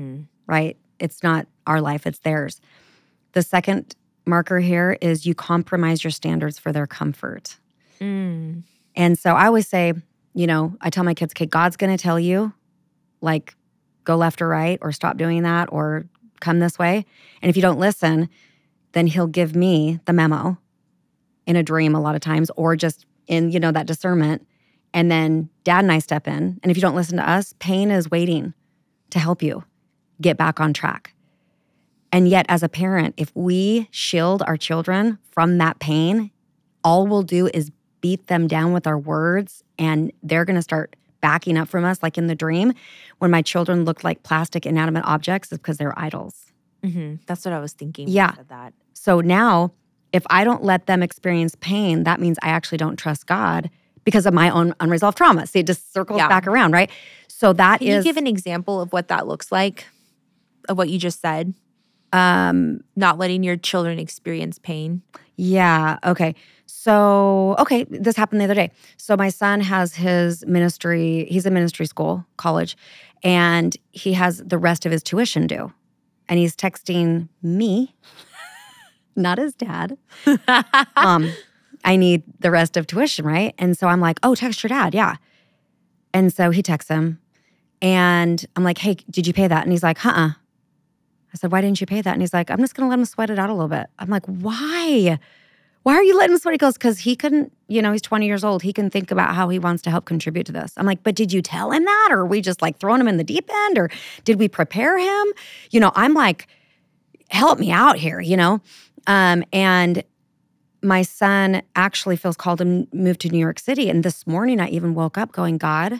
Speaker 2: right? It's not our life, it's theirs. The second marker here is you compromise your standards for their comfort.
Speaker 1: Mm.
Speaker 2: And so I always say, you know, I tell my kids, okay, God's going to tell you, like, go left or right, or stop doing that, or come this way. And if you don't listen, then he'll give me the memo in a dream a lot of times, or just in, you know, that discernment. And then dad and I step in. And if you don't listen to us, pain is waiting to help you get back on track. And yet, as a parent, if we shield our children from that pain, all we'll do is beat them down with our words, and they're going to start backing up from us. Like in the dream, when my children looked like plastic inanimate objects, it's because they're idols.
Speaker 1: Mm-hmm. That's what I was thinking. when
Speaker 2: Yeah.
Speaker 1: you said that.
Speaker 2: So now, if I don't let them experience pain, that means I actually don't trust God because of my own unresolved trauma. See, it just circles
Speaker 1: Yeah.
Speaker 2: back around, right? So that
Speaker 1: Can
Speaker 2: is
Speaker 1: you give an example of what that looks like, of what you just said?
Speaker 2: um
Speaker 1: Not letting your children experience pain.
Speaker 2: yeah, okay. So, okay, this happened the other day. So my son has his ministry, he's in ministry school, college, and he has the rest of his tuition due. And he's texting me, not his dad. um, I need the rest of tuition, right? And so I'm like, oh, text your dad, yeah. And so he texts him, and I'm like, hey, did you pay that? And he's like, uh-uh. I said, why didn't you pay that? And he's like, I'm just going to let him sweat it out a little bit. I'm like, why? Why are you letting him sweat? He goes, because he couldn't, you know, he's twenty years old. He can think about how he wants to help contribute to this. I'm like, but did you tell him that? Or are we just like throwing him in the deep end? Or did we prepare him? You know, I'm like, help me out here, you know? Um, and my son actually feels called to move to New York City. And this morning I even woke up going, God,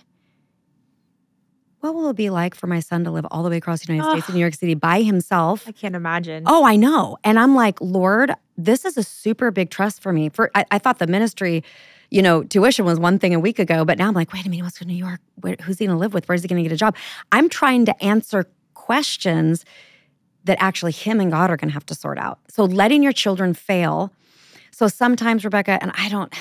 Speaker 2: what will it be like for my son to live all the way across the United States in New York City by himself?
Speaker 1: I can't imagine.
Speaker 2: Oh, I know. And I'm like, Lord, this is a super big trust for me. For I, I thought the ministry, you know, tuition was one thing a week ago, but now I'm like, wait a minute, what's in New York? Where, who's he going to live with? Where's he going to get a job? I'm trying to answer questions that actually him and God are going to have to sort out. So letting your children fail. So sometimes, Rebecca, and I don't,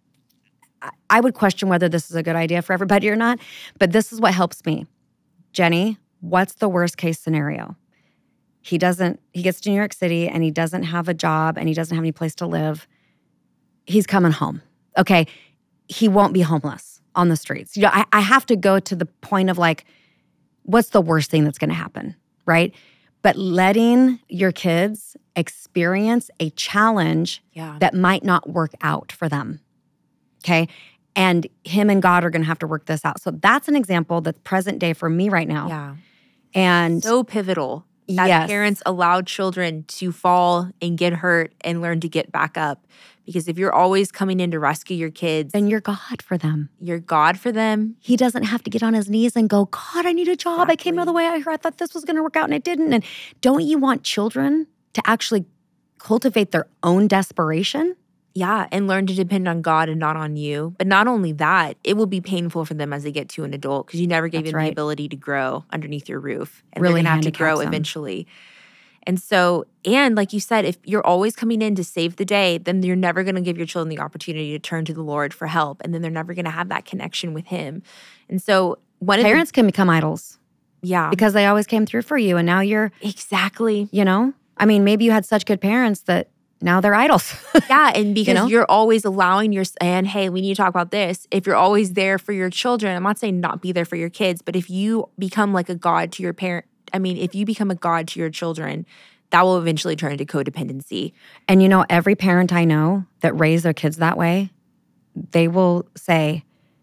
Speaker 2: I would question whether this is a good idea for everybody or not, but this is what helps me. Jenny, what's the worst case scenario? He doesn't, he gets to New York City and he doesn't have a job and he doesn't have any place to live. He's coming home. Okay. He won't be homeless on the streets. You know, I, I have to go to the point of like, what's the worst thing that's going to happen, right? But letting your kids experience a challenge
Speaker 1: Yeah.
Speaker 2: that might not work out for them. Okay. And him and God are going to have to work this out. So that's an example that's present day for me right now.
Speaker 1: Yeah.
Speaker 2: And
Speaker 1: So pivotal that
Speaker 2: yes,
Speaker 1: parents allow children to fall and get hurt and learn to get back up. Because if you're always coming in to rescue your kids,
Speaker 2: then you're God for them.
Speaker 1: you're God for them.
Speaker 2: He doesn't have to get on his knees and go, God, I need a job. I came out of the way I heard. I thought this was going to work out and it didn't. And don't you want children to actually cultivate their own desperation?
Speaker 1: Yeah, and learn to depend on God and not on you. But not only that, it will be painful for them as they get to an adult because you never gave
Speaker 2: That's
Speaker 1: them
Speaker 2: right.
Speaker 1: the ability to grow underneath your roof. And
Speaker 2: Really
Speaker 1: they're gonna have to
Speaker 2: handicaps
Speaker 1: grow
Speaker 2: them.
Speaker 1: eventually. And so, and like you said, if you're always coming in to save the day, then you're never gonna give your children the opportunity to turn to the Lord for help. And then they're never gonna have that connection with Him. And so one
Speaker 2: Parents can become idols
Speaker 1: of the, yeah,
Speaker 2: because they always came through for you. And now you're,
Speaker 1: exactly.
Speaker 2: you know, I mean, maybe you had such good parents that now they're idols.
Speaker 1: Yeah, and because
Speaker 2: know?
Speaker 1: you're always allowing your, and hey, we need to talk about this. If you're always there for your children, I'm not saying not be there for your kids, but if you become like a God to your parent, I mean, if you become a God to your children, that will eventually turn into codependency.
Speaker 2: And you know, every parent I know that raised their kids that way, they will say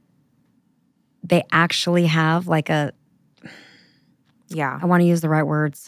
Speaker 2: they actually have like a,
Speaker 1: Yeah.
Speaker 2: I want to use the right words,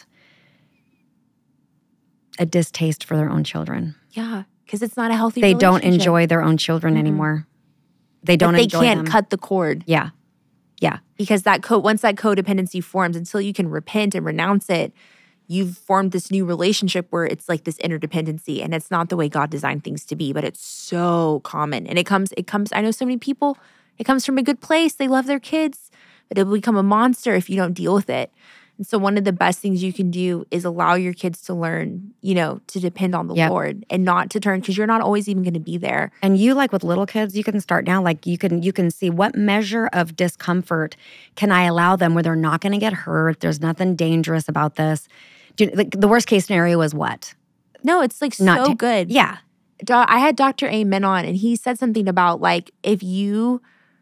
Speaker 2: a distaste for their own children.
Speaker 1: Yeah, because it's not a healthy
Speaker 2: They don't
Speaker 1: relationship.
Speaker 2: enjoy their own children
Speaker 1: Mhm.
Speaker 2: anymore. They don't
Speaker 1: But they
Speaker 2: enjoy
Speaker 1: can't
Speaker 2: them.
Speaker 1: cut the cord
Speaker 2: Yeah. Yeah.
Speaker 1: because that co- once that codependency forms, until you can repent and renounce it, you've formed this new relationship where it's like this interdependency, and it's not the way God designed things to be, but it's so common. And it comes, it comes, I know so many people, it comes from a good place. They love their kids, but it will become a monster if you don't deal with it. And so one of the best things you can do is allow your kids to learn, you know, to depend on the
Speaker 2: Yep.
Speaker 1: Lord and not to turn, because you're not always even going to be there.
Speaker 2: And you, like with little kids, you can start now. Like you can you can see what measure of discomfort can I allow them where they're not going to get hurt. There's nothing dangerous about this. Do you, like, the worst case scenario is what?
Speaker 1: No, it's like
Speaker 2: Not
Speaker 1: so
Speaker 2: ta-
Speaker 1: good.
Speaker 2: Yeah.
Speaker 1: Do- I had Doctor Amen on, and he said something about like if you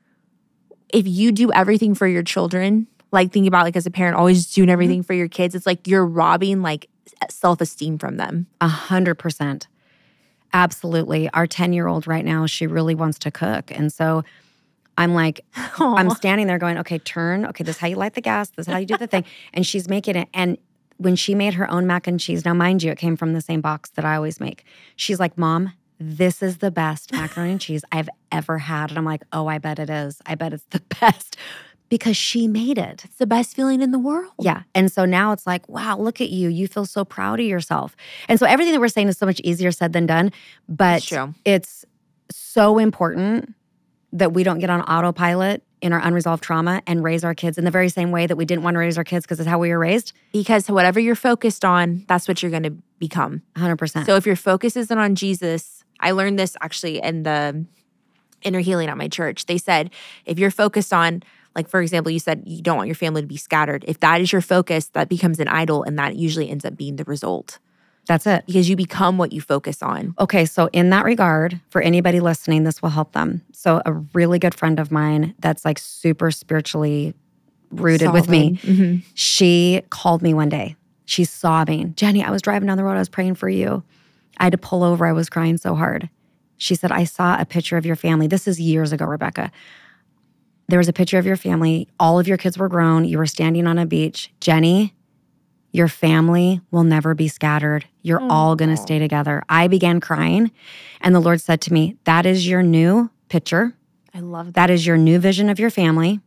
Speaker 1: if you do everything for your children, like think about like as a parent always doing everything for your kids, it's like you're robbing like self-esteem from them.
Speaker 2: A hundred percent. Absolutely. Our ten-year-old right now, she really wants to cook. And so I'm like, I'm standing there going, okay, turn. Okay, this is how you light the gas. This is how you do the thing. And she's making it. And when she made her own mac and cheese, now mind you, it came from the same box that I always make. She's like, Mom, this is the best macaroni and cheese I've ever had. And I'm like, oh, I bet it is. I bet it's the best because she made it.
Speaker 1: It's the best feeling in the world.
Speaker 2: Yeah. And so now it's like, wow, look at you. You feel so proud of yourself. And so everything that we're saying is so much easier said than done. But
Speaker 1: It's true.
Speaker 2: it's so important that we don't get on autopilot in our unresolved trauma and raise our kids in the very same way that we didn't want to raise our kids because it's how we were raised.
Speaker 1: Because whatever you're focused on, that's what you're going to become.
Speaker 2: one hundred percent.
Speaker 1: So if your focus isn't on Jesus, I learned this actually in the inner healing at my church. They said, if you're focused on, like, for example, you said you don't want your family to be scattered. If that is your focus, that becomes an idol, and that usually ends up being the result
Speaker 2: That's it.
Speaker 1: because you become what you focus on.
Speaker 2: Okay, so in that regard, for anybody listening, this will help them. So a really good friend of mine that's like super spiritually rooted with me,
Speaker 1: Solid. Mhm.
Speaker 2: she called me one day. She's sobbing. Jenny, I was driving down the road. I was praying for you. I had to pull over. I was crying so hard. She said, I saw a picture of your family. This is years ago, Rebecca. There was a picture of your family. All of your kids were grown. You were standing on a beach. Jenny, your family will never be scattered. You're all going to stay together. I began crying, and the Lord said to me, that is your new picture.
Speaker 1: I love that.
Speaker 2: That is your new vision of your family.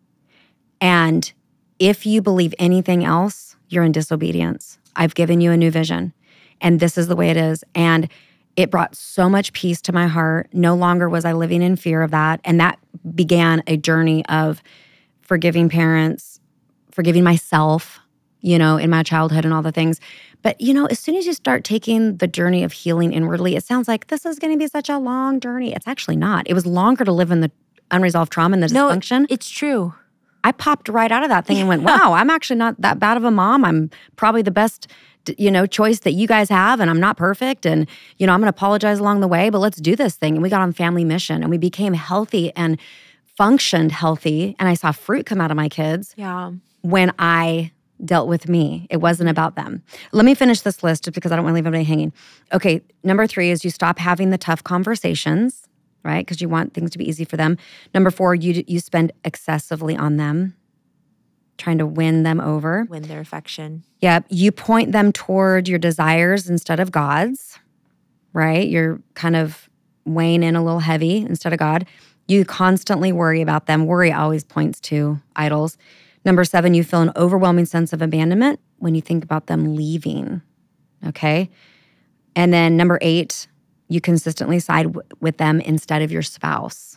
Speaker 2: And if you believe anything else, you're in disobedience. I've given you a new vision, and this is the way it is. And it brought so much peace to my heart. No longer was I living in fear of that. And that began a journey of forgiving parents, forgiving myself, you know, in my childhood and all the things. But, you know, as soon as you start taking the journey of healing inwardly, it sounds like this is going to be such a long journey. It's actually not. It was longer to live in the unresolved trauma and the
Speaker 1: No,
Speaker 2: dysfunction.
Speaker 1: it's true.
Speaker 2: I popped right out of that thing and went, wow, I'm actually not that bad of a mom. I'm probably the best, you know, choice that you guys have, and I'm not perfect. And, you know, I'm going to apologize along the way, but let's do this thing. And we got on family mission, and we became healthy and functioned healthy. And I saw fruit come out of my kids
Speaker 1: Yeah.
Speaker 2: when I dealt with me. It wasn't about them. Let me finish this list just because I don't want to leave anybody hanging. Okay, number three is you stop having the tough conversations, right? Because you want things to be easy for them. Number four, you you spend excessively on them, trying to win them over.
Speaker 1: Win their affection.
Speaker 2: Yep, you point them toward your desires instead of God's, right? You're kind of weighing in a little heavy instead of God. You constantly worry about them. Worry always points to idols. Number seven, you feel an overwhelming sense of abandonment when you think about them leaving, okay? And then number eight, you consistently side w- with them instead of your spouse.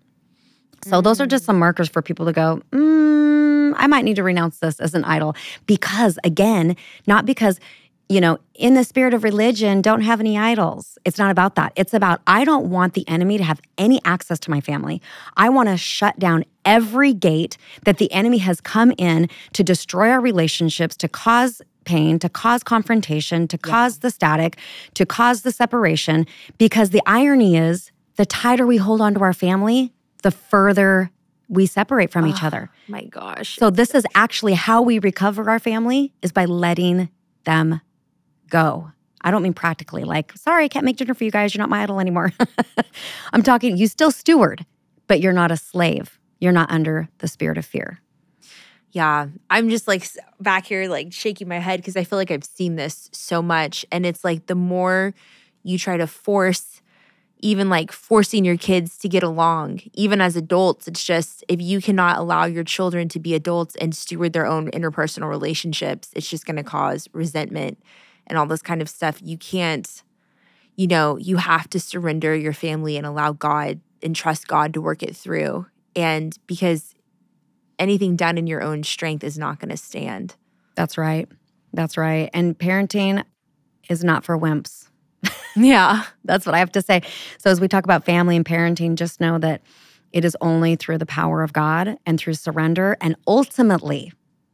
Speaker 2: So those are just some markers for people to go, mm, I might need to renounce this as an idol. Because again, not because, you know, in the spirit of religion, don't have any idols. It's not about that. It's about, I don't want the enemy to have any access to my family. I want to shut down every gate that the enemy has come in to destroy our relationships, to cause pain, to cause confrontation, to cause the static, to cause the separation. Because the irony is, the tighter we hold on to our family, the further we separate from each other.
Speaker 1: My gosh.
Speaker 2: So this is actually how we recover our family, is by letting them go. I don't mean practically, like, sorry, I can't make dinner for you guys. You're not my idol anymore. I'm talking, you still steward, but you're not a slave. You're not under the spirit of fear.
Speaker 1: Yeah, I'm just like back here like shaking my head because I feel like I've seen this so much. And it's like the more you try to force, even like forcing your kids to get along, even as adults, it's just if you cannot allow your children to be adults and steward their own interpersonal relationships, it's just going to cause resentment and all this kind of stuff. You can't, you know, you have to surrender your family and allow God and trust God to work it through. And because anything done in your own strength is not going to stand.
Speaker 2: That's right. That's right. And parenting is not for wimps.
Speaker 1: Yeah.
Speaker 2: That's what I have to say. So as we talk about family and parenting, just know that it is only through the power of God and through surrender and ultimately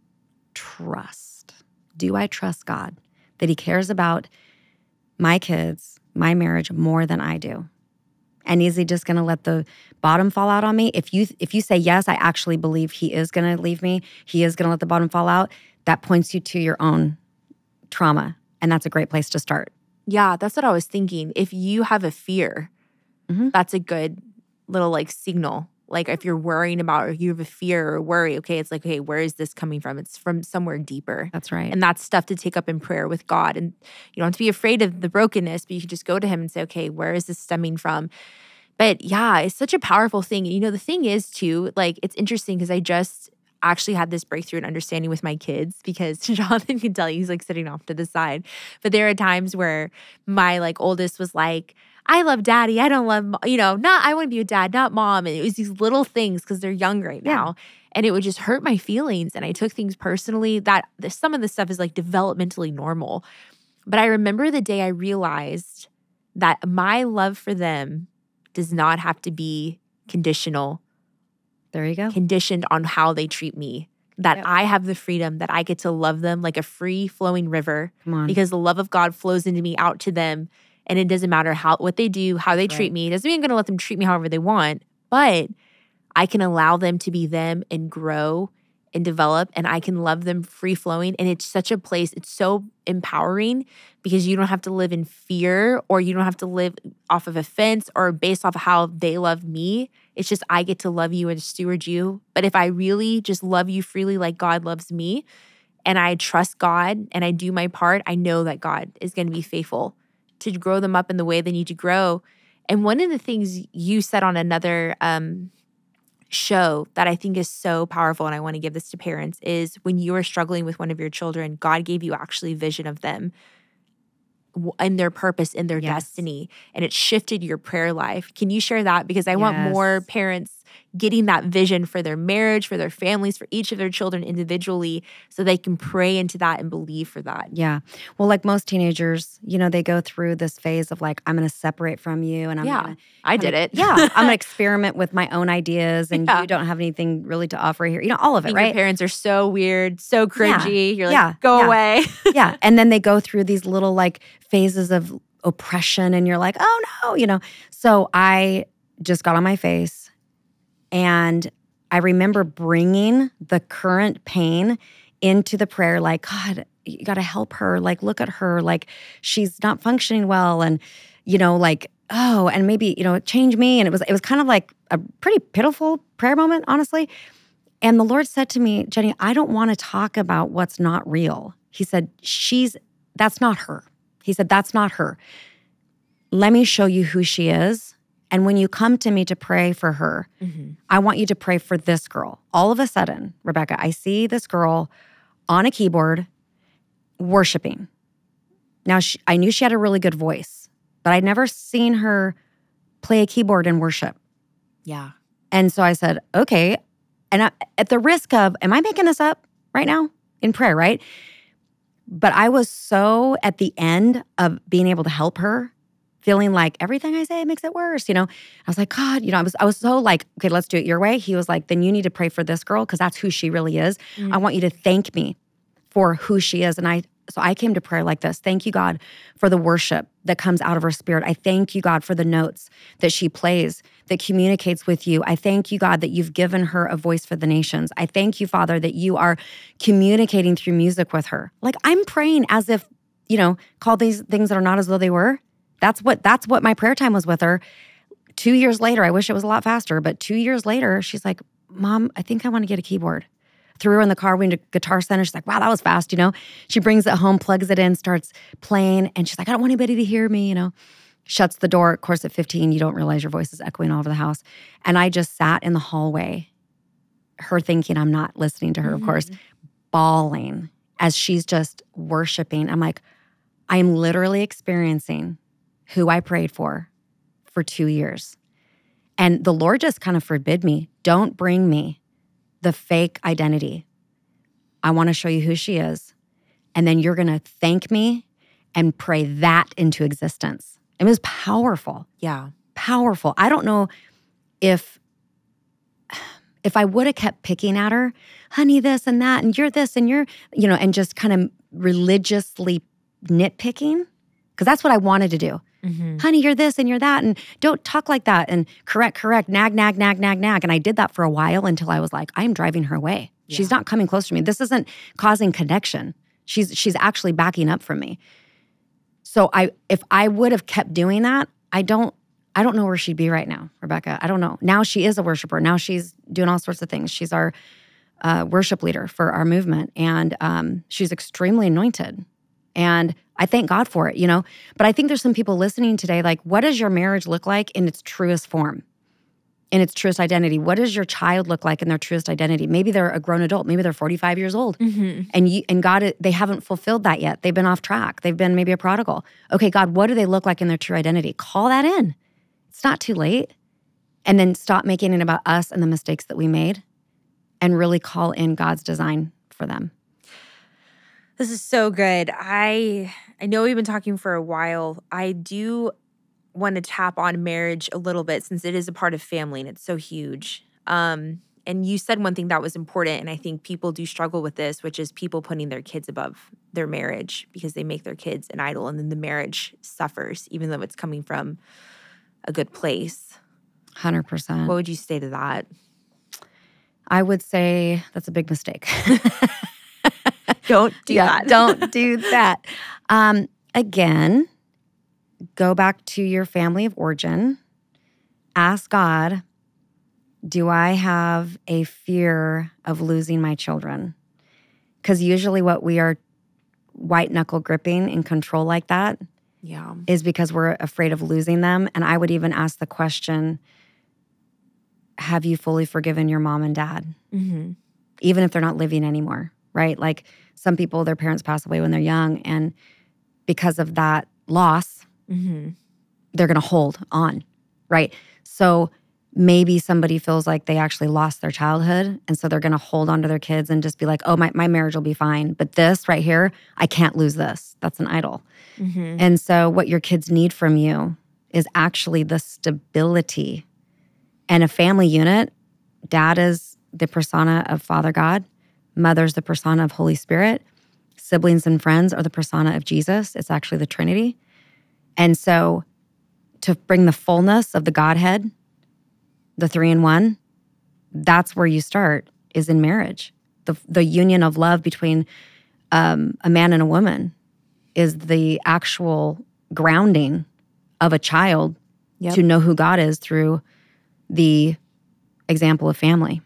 Speaker 2: trust. Do I trust God that he cares about my kids, my marriage more than I do? And is he just going to let the bottom fall out on me? If you if you say yes, I actually believe he is going to leave me. He is going to let the bottom fall out. That points you to your own trauma, and that's a great place to start.
Speaker 1: Yeah, that's what I was thinking. If you have a fear,
Speaker 2: Mm-hmm.
Speaker 1: that's a good little like signal. Like if you're worrying about or you have a fear or worry, okay, it's like, okay, where is this coming from? It's from somewhere deeper.
Speaker 2: That's right.
Speaker 1: And that's stuff to take up in prayer with God. And you don't have to be afraid of the brokenness, but you can just go to him and say, okay, where is this stemming from? But yeah, it's such a powerful thing. And you know, the thing is too, like it's interesting because I just actually had this breakthrough in understanding with my kids because Jonathan can tell you, he's like sitting off to the side. But there are times where my like oldest was like, I love daddy. I don't love, you know, not, I want to be a dad, not mom. And it was these little things because they're young right now. Yeah. And it would just hurt my feelings. And I took things personally that some of the stuff is like developmentally normal. But I remember the day I realized that my love for them does not have to be conditional.
Speaker 2: There you go.
Speaker 1: Conditioned on how they treat me. That yep. I have the freedom that I get to love them like a free flowing river.
Speaker 2: Come on.
Speaker 1: Because the love of God flows into me, out to them. And it doesn't matter how what they do, how they
Speaker 2: right.
Speaker 1: treat me. It doesn't mean I'm going to let them treat me however they want. But I can allow them to be them and grow and develop. And I can love them free flowing. And it's such a place, it's so empowering because you don't have to live in fear or you don't have to live off of offense or based off of how they love me. It's just I get to love you and steward you. But if I really just love you freely like God loves me and I trust God and I do my part, I know that God is going to be faithful to grow them up in the way they need to grow. And one of the things you said on another um, show that I think is so powerful, and I want to give this to parents, is when you are struggling with one of your children, God gave you actually vision of them and their purpose and their
Speaker 2: yes.
Speaker 1: destiny, and it shifted your prayer life. Can you share that? Because I
Speaker 2: yes.
Speaker 1: want more parents getting that vision for their marriage, for their families, for each of their children individually, so they can pray into that and believe for that.
Speaker 2: Yeah. Well, like most teenagers, you know, they go through this phase of like, I'm going to separate from you. And I'm
Speaker 1: yeah,
Speaker 2: gonna,
Speaker 1: I did
Speaker 2: gonna,
Speaker 1: it.
Speaker 2: Yeah. I'm going to experiment with my own ideas and
Speaker 1: yeah.
Speaker 2: you don't have anything really to offer here. You know, all of it,
Speaker 1: Your
Speaker 2: right?
Speaker 1: parents are so weird, so cringy.
Speaker 2: Yeah.
Speaker 1: You're like,
Speaker 2: yeah.
Speaker 1: go
Speaker 2: yeah.
Speaker 1: away.
Speaker 2: yeah. And then they go through these little like phases of oppression and you're like, oh no, you know. So I just got on my face and I remember bringing the current pain into the prayer, like, God, you got to help her. Like, look at her. Like, she's not functioning well. And, you know, like, oh, and maybe, you know, change me. And it was, it was kind of like a pretty pitiful prayer moment, honestly. And the Lord said to me, Jenny, I don't want to talk about what's not real. He said, she's, that's not her. He said, that's not her. Let me show you who she is. And when you come to me to pray for her, mm-hmm. I want you to pray for this girl. All of a sudden, Rebecca, I see this girl on a keyboard worshiping. Now, she, I knew she had a really good voice, but I'd never seen her play a keyboard and worship.
Speaker 1: Yeah.
Speaker 2: And so I said, okay. And I, at the risk of, am I making this up right now in prayer, right? But I was so at the end of being able to help her, feeling like everything I say makes it worse, you know? I was like, God, you know, I was I was so like, okay, let's do it your way. He was like, then you need to pray for this girl because that's who she really is. Mm. I want you to thank me for who she is. And I, so I came to prayer like this. Thank you, God, for the worship that comes out of her spirit. I thank you, God, for the notes that she plays that communicates with you. I thank you, God, that you've given her a voice for the nations. I thank you, Father, that you are communicating through music with her. Like I'm praying as if, you know, call these things that are not as though they were. That's what that's what my prayer time was with her. Two years later, I wish it was a lot faster, but two years later, she's like, Mom, I think I want to get a keyboard. Threw her in the car, we went to Guitar Center. She's like, wow, that was fast, you know? She brings it home, plugs it in, starts playing, and she's like, I don't want anybody to hear me, you know? Shuts the door. Of course, at fifteen, you don't realize your voice is echoing all over the house. And I just sat in the hallway, her thinking I'm not listening to her, mm-hmm. of course, bawling as she's just worshiping. I'm like, I am literally experiencing who I prayed for for two years. And the Lord just kind of forbid me, don't bring me the fake identity. I want to show you who she is. and then you're going to thank me and pray that into existence. It was powerful.
Speaker 1: Yeah.
Speaker 2: Powerful. I don't know if if I would have kept picking at her, honey, this and that, and you're this and you're, you know, and just kind of religiously nitpicking, because that's what I wanted to do.
Speaker 1: Mm-hmm.
Speaker 2: Honey, you're this and you're that, and don't talk like that, and correct, correct, nag, nag, nag, nag, nag. And I did that for a while until I was like, I'm driving her away. Yeah. She's not coming close to me. This isn't causing connection. She's she's actually backing up from me. So I, if I would have kept doing that, I don't, I don't know where she'd be right now, Rebecca. I don't know. Now she is a worshiper. Now she's doing all sorts of things. She's our uh, worship leader for our movement, and um, she's extremely anointed. And I thank God for it, you know. But I think there's some people listening today, like, what does your marriage look like in its truest form, in its truest identity? What does your child look like in their truest identity? Maybe they're a grown adult. Maybe they're forty-five years old. Mm-hmm. And you, and God, they haven't fulfilled that yet. They've been off track. They've been maybe a prodigal. Okay, God, what do they look like in their true identity? Call that in. It's not too late. And then stop making it about us and the mistakes that we made, and really call in God's design for them.
Speaker 1: This is so good. I I know we've been talking for a while. I do want to tap on marriage a little bit, since it is a part of family and it's so huge. Um, and you said one thing that was important, and I think people do struggle with this, which is people putting their kids above their marriage because they make their kids an idol, and then the marriage suffers, even though it's coming from a good place.
Speaker 2: one hundred percent.
Speaker 1: What would you say to that?
Speaker 2: I would say that's a big mistake.
Speaker 1: Don't do
Speaker 2: yeah,
Speaker 1: that.
Speaker 2: Don't do that. Um, again, go back to your family of origin. Ask God, do I have a fear of losing my children? Because usually what we are white knuckle gripping in control like that
Speaker 1: yeah.
Speaker 2: is because we're afraid of losing them. And I would even ask the question, have you fully forgiven your mom and dad?
Speaker 1: Mm-hmm.
Speaker 2: Even if they're not living anymore, right? Like some people, their parents pass away when they're young, and because of that loss,
Speaker 1: mm-hmm.
Speaker 2: they're going to hold on, right? So maybe somebody feels like they actually lost their childhood, and so they're going to hold on to their kids and just be like, oh, my, my marriage will be fine. But this right here, I can't lose this. That's an idol.
Speaker 1: Mm-hmm.
Speaker 2: And so what your kids need from you is actually the stability. And a family unit, dad is the persona of Father God, mother's the persona of Holy Spirit, siblings and friends are the persona of Jesus. It's actually the Trinity. And so to bring the fullness of the Godhead, the three in one, that's where you start, is in marriage. The, the union of love between um, a man and a woman is the actual grounding of a child yep. to know who God is through the example of family.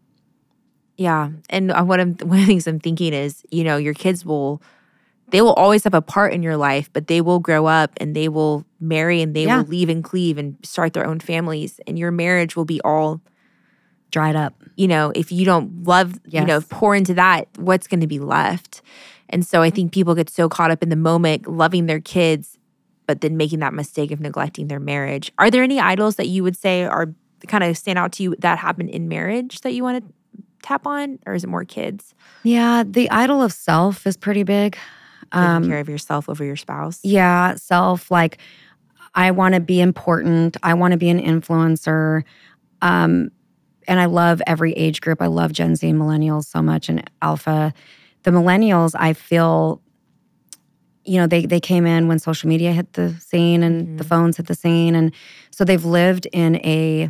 Speaker 1: Yeah. And what I'm, one of the things I'm thinking is, you know, your kids will, they will always have a part in your life, but they will grow up and they will marry and they yeah. will leave and cleave and start their own families. And your marriage will be all
Speaker 2: dried up.
Speaker 1: You know, if you don't love, yes. you know, pour into that, what's going to be left? And so I think people get so caught up in the moment, loving their kids, but then making that mistake of neglecting their marriage. Are there any idols that you would say are kind of stand out to you that happen in marriage that you want to tap on, or is it more kids?
Speaker 2: Yeah, the idol of self is pretty big.
Speaker 1: Um, Taking care of yourself over your spouse.
Speaker 2: Yeah, self, like I want to be important. I want to be an influencer. Um, and I love every age group. I love Gen Z and millennials so much, and Alpha. The millennials, I feel, you know, they they came in when social media hit the scene and mm-hmm. the phones hit the scene. And so they've lived in a,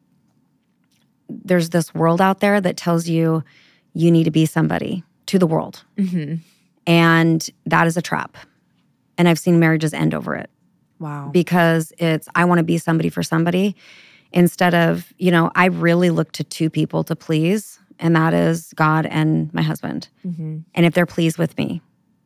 Speaker 2: there's this world out there that tells you you need to be somebody to the world.
Speaker 1: Mm-hmm.
Speaker 2: And that is a trap. And I've seen marriages end over it.
Speaker 1: Wow.
Speaker 2: Because it's, I want to be somebody for somebody instead of, you know, I really look to two people to please, and that is God and my husband.
Speaker 1: Mm-hmm.
Speaker 2: And if they're pleased with me,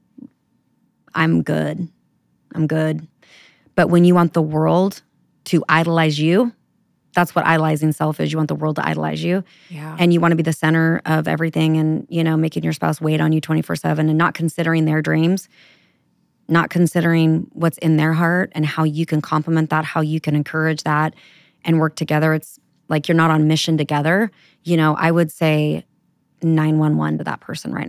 Speaker 2: I'm good. I'm good. But when you want the world to idolize you, that's what idolizing self is. You want the world to idolize you.
Speaker 1: Yeah.
Speaker 2: And you want to be the center of everything, and, you know, making your spouse wait on you twenty-four seven and not considering their dreams, not considering what's in their heart and how you can complement that, how you can encourage that and work together. It's like you're not on mission together. You know, I would say nine one one to that person right now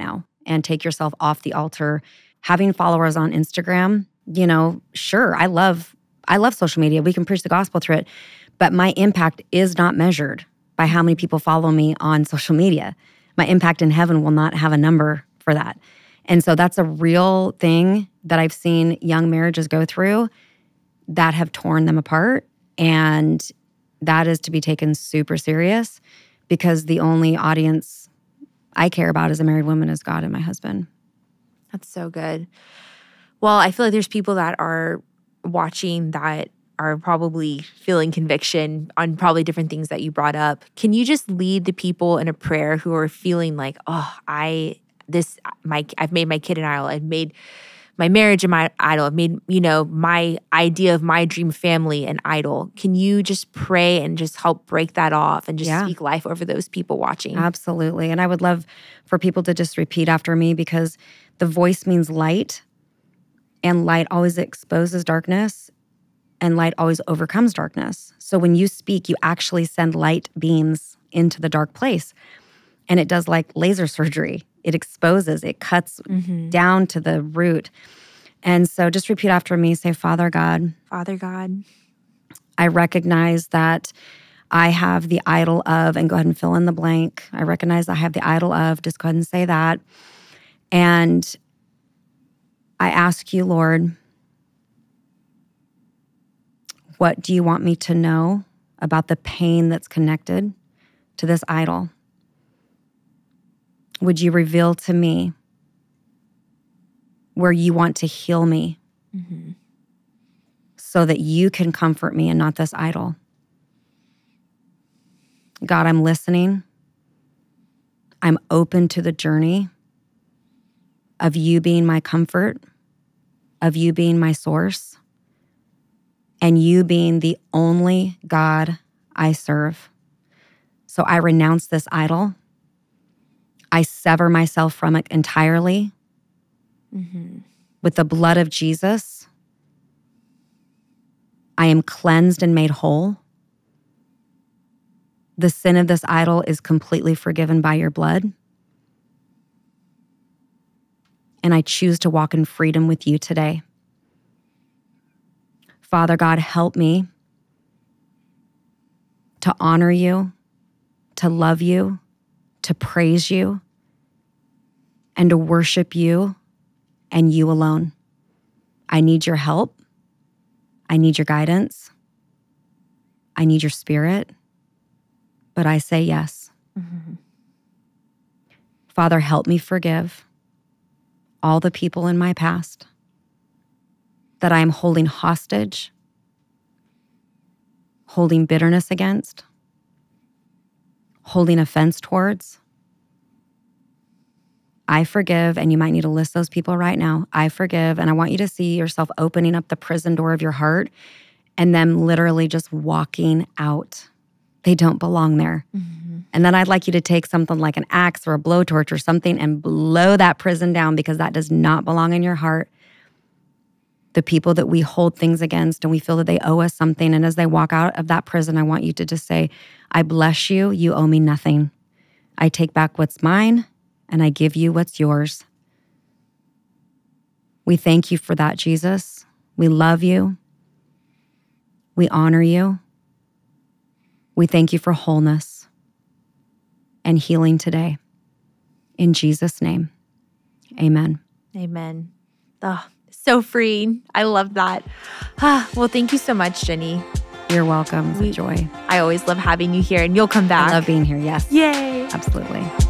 Speaker 2: and take yourself off the altar. Having followers on Instagram, you know, sure, I love I love social media. We can preach the gospel through it, but my impact is not measured by how many people follow me on social media. My impact in heaven will not have a number for that. And so that's a real thing that I've seen young marriages go through that have torn them apart. And that is to be taken super serious, because the only audience I care about as a married woman is God and my husband.
Speaker 1: That's so good. Well, I feel like there's people that are watching that are probably feeling conviction on probably different things that you brought up. Can you just lead the people in a prayer who are feeling like, oh, I, this, my, I've made my kid an idol. I've made my marriage and my idol. I've made, you know, my idea of my dream family an idol. Can you just pray and just help break that off and just
Speaker 2: Yeah.
Speaker 1: speak life over those people watching?
Speaker 2: Absolutely. And I would love for people to just repeat after me, because the voice means light, and light always exposes darkness, and light always overcomes darkness. So when you speak, you actually send light beams into the dark place. And it does like laser surgery. It exposes, it cuts
Speaker 1: Mm-hmm.
Speaker 2: down to the root. And so just repeat after me. Say, Father God,
Speaker 1: Father God,
Speaker 2: I recognize that I have the idol of, and go ahead and fill in the blank. I recognize I have the idol of, just go ahead and say that. And I ask you, Lord, what do you want me to know about the pain that's connected to this idol? Would you reveal to me where you want to heal me
Speaker 1: mm-hmm.
Speaker 2: so that you can comfort me and not this idol? God, I'm listening. I'm open to the journey of you being my comfort, of you being my source, and you being the only God I serve. So I renounce this idol. I sever myself from it entirely.
Speaker 1: Mm-hmm.
Speaker 2: With the blood of Jesus, I am cleansed and made whole. The sin of this idol is completely forgiven by your blood. And I choose to walk in freedom with you today. Father God, help me to honor you, to love you, to praise you, and to worship you and you alone. I need your help. I need your guidance. I need your spirit. But I say yes.
Speaker 1: Mm-hmm.
Speaker 2: Father, help me forgive all the people in my past that I am holding hostage, holding bitterness against, holding offense towards. I forgive, and you might need to list those people right now. I forgive, and I want you to see yourself opening up the prison door of your heart and them literally just walking out. They don't belong there.
Speaker 1: Mm-hmm.
Speaker 2: And then I'd like you to take something like an axe or a blowtorch or something and blow that prison down, because that does not belong in your heart. The people that we hold things against and we feel that they owe us something, and as they walk out of that prison, I want you to just say, I bless you, you owe me nothing. I take back what's mine, and I give you what's yours. We thank you for that, Jesus. We love you. We honor you. We thank you for wholeness and healing today. In Jesus' name, amen.
Speaker 1: Amen. Oh, so freeing. I love that. Ah, well, thank you so much, Jenny.
Speaker 2: You're welcome. It's
Speaker 1: We-
Speaker 2: a joy.
Speaker 1: I always love having you here, and you'll come back.
Speaker 2: I love being here. Yes.
Speaker 1: Yay.
Speaker 2: Absolutely.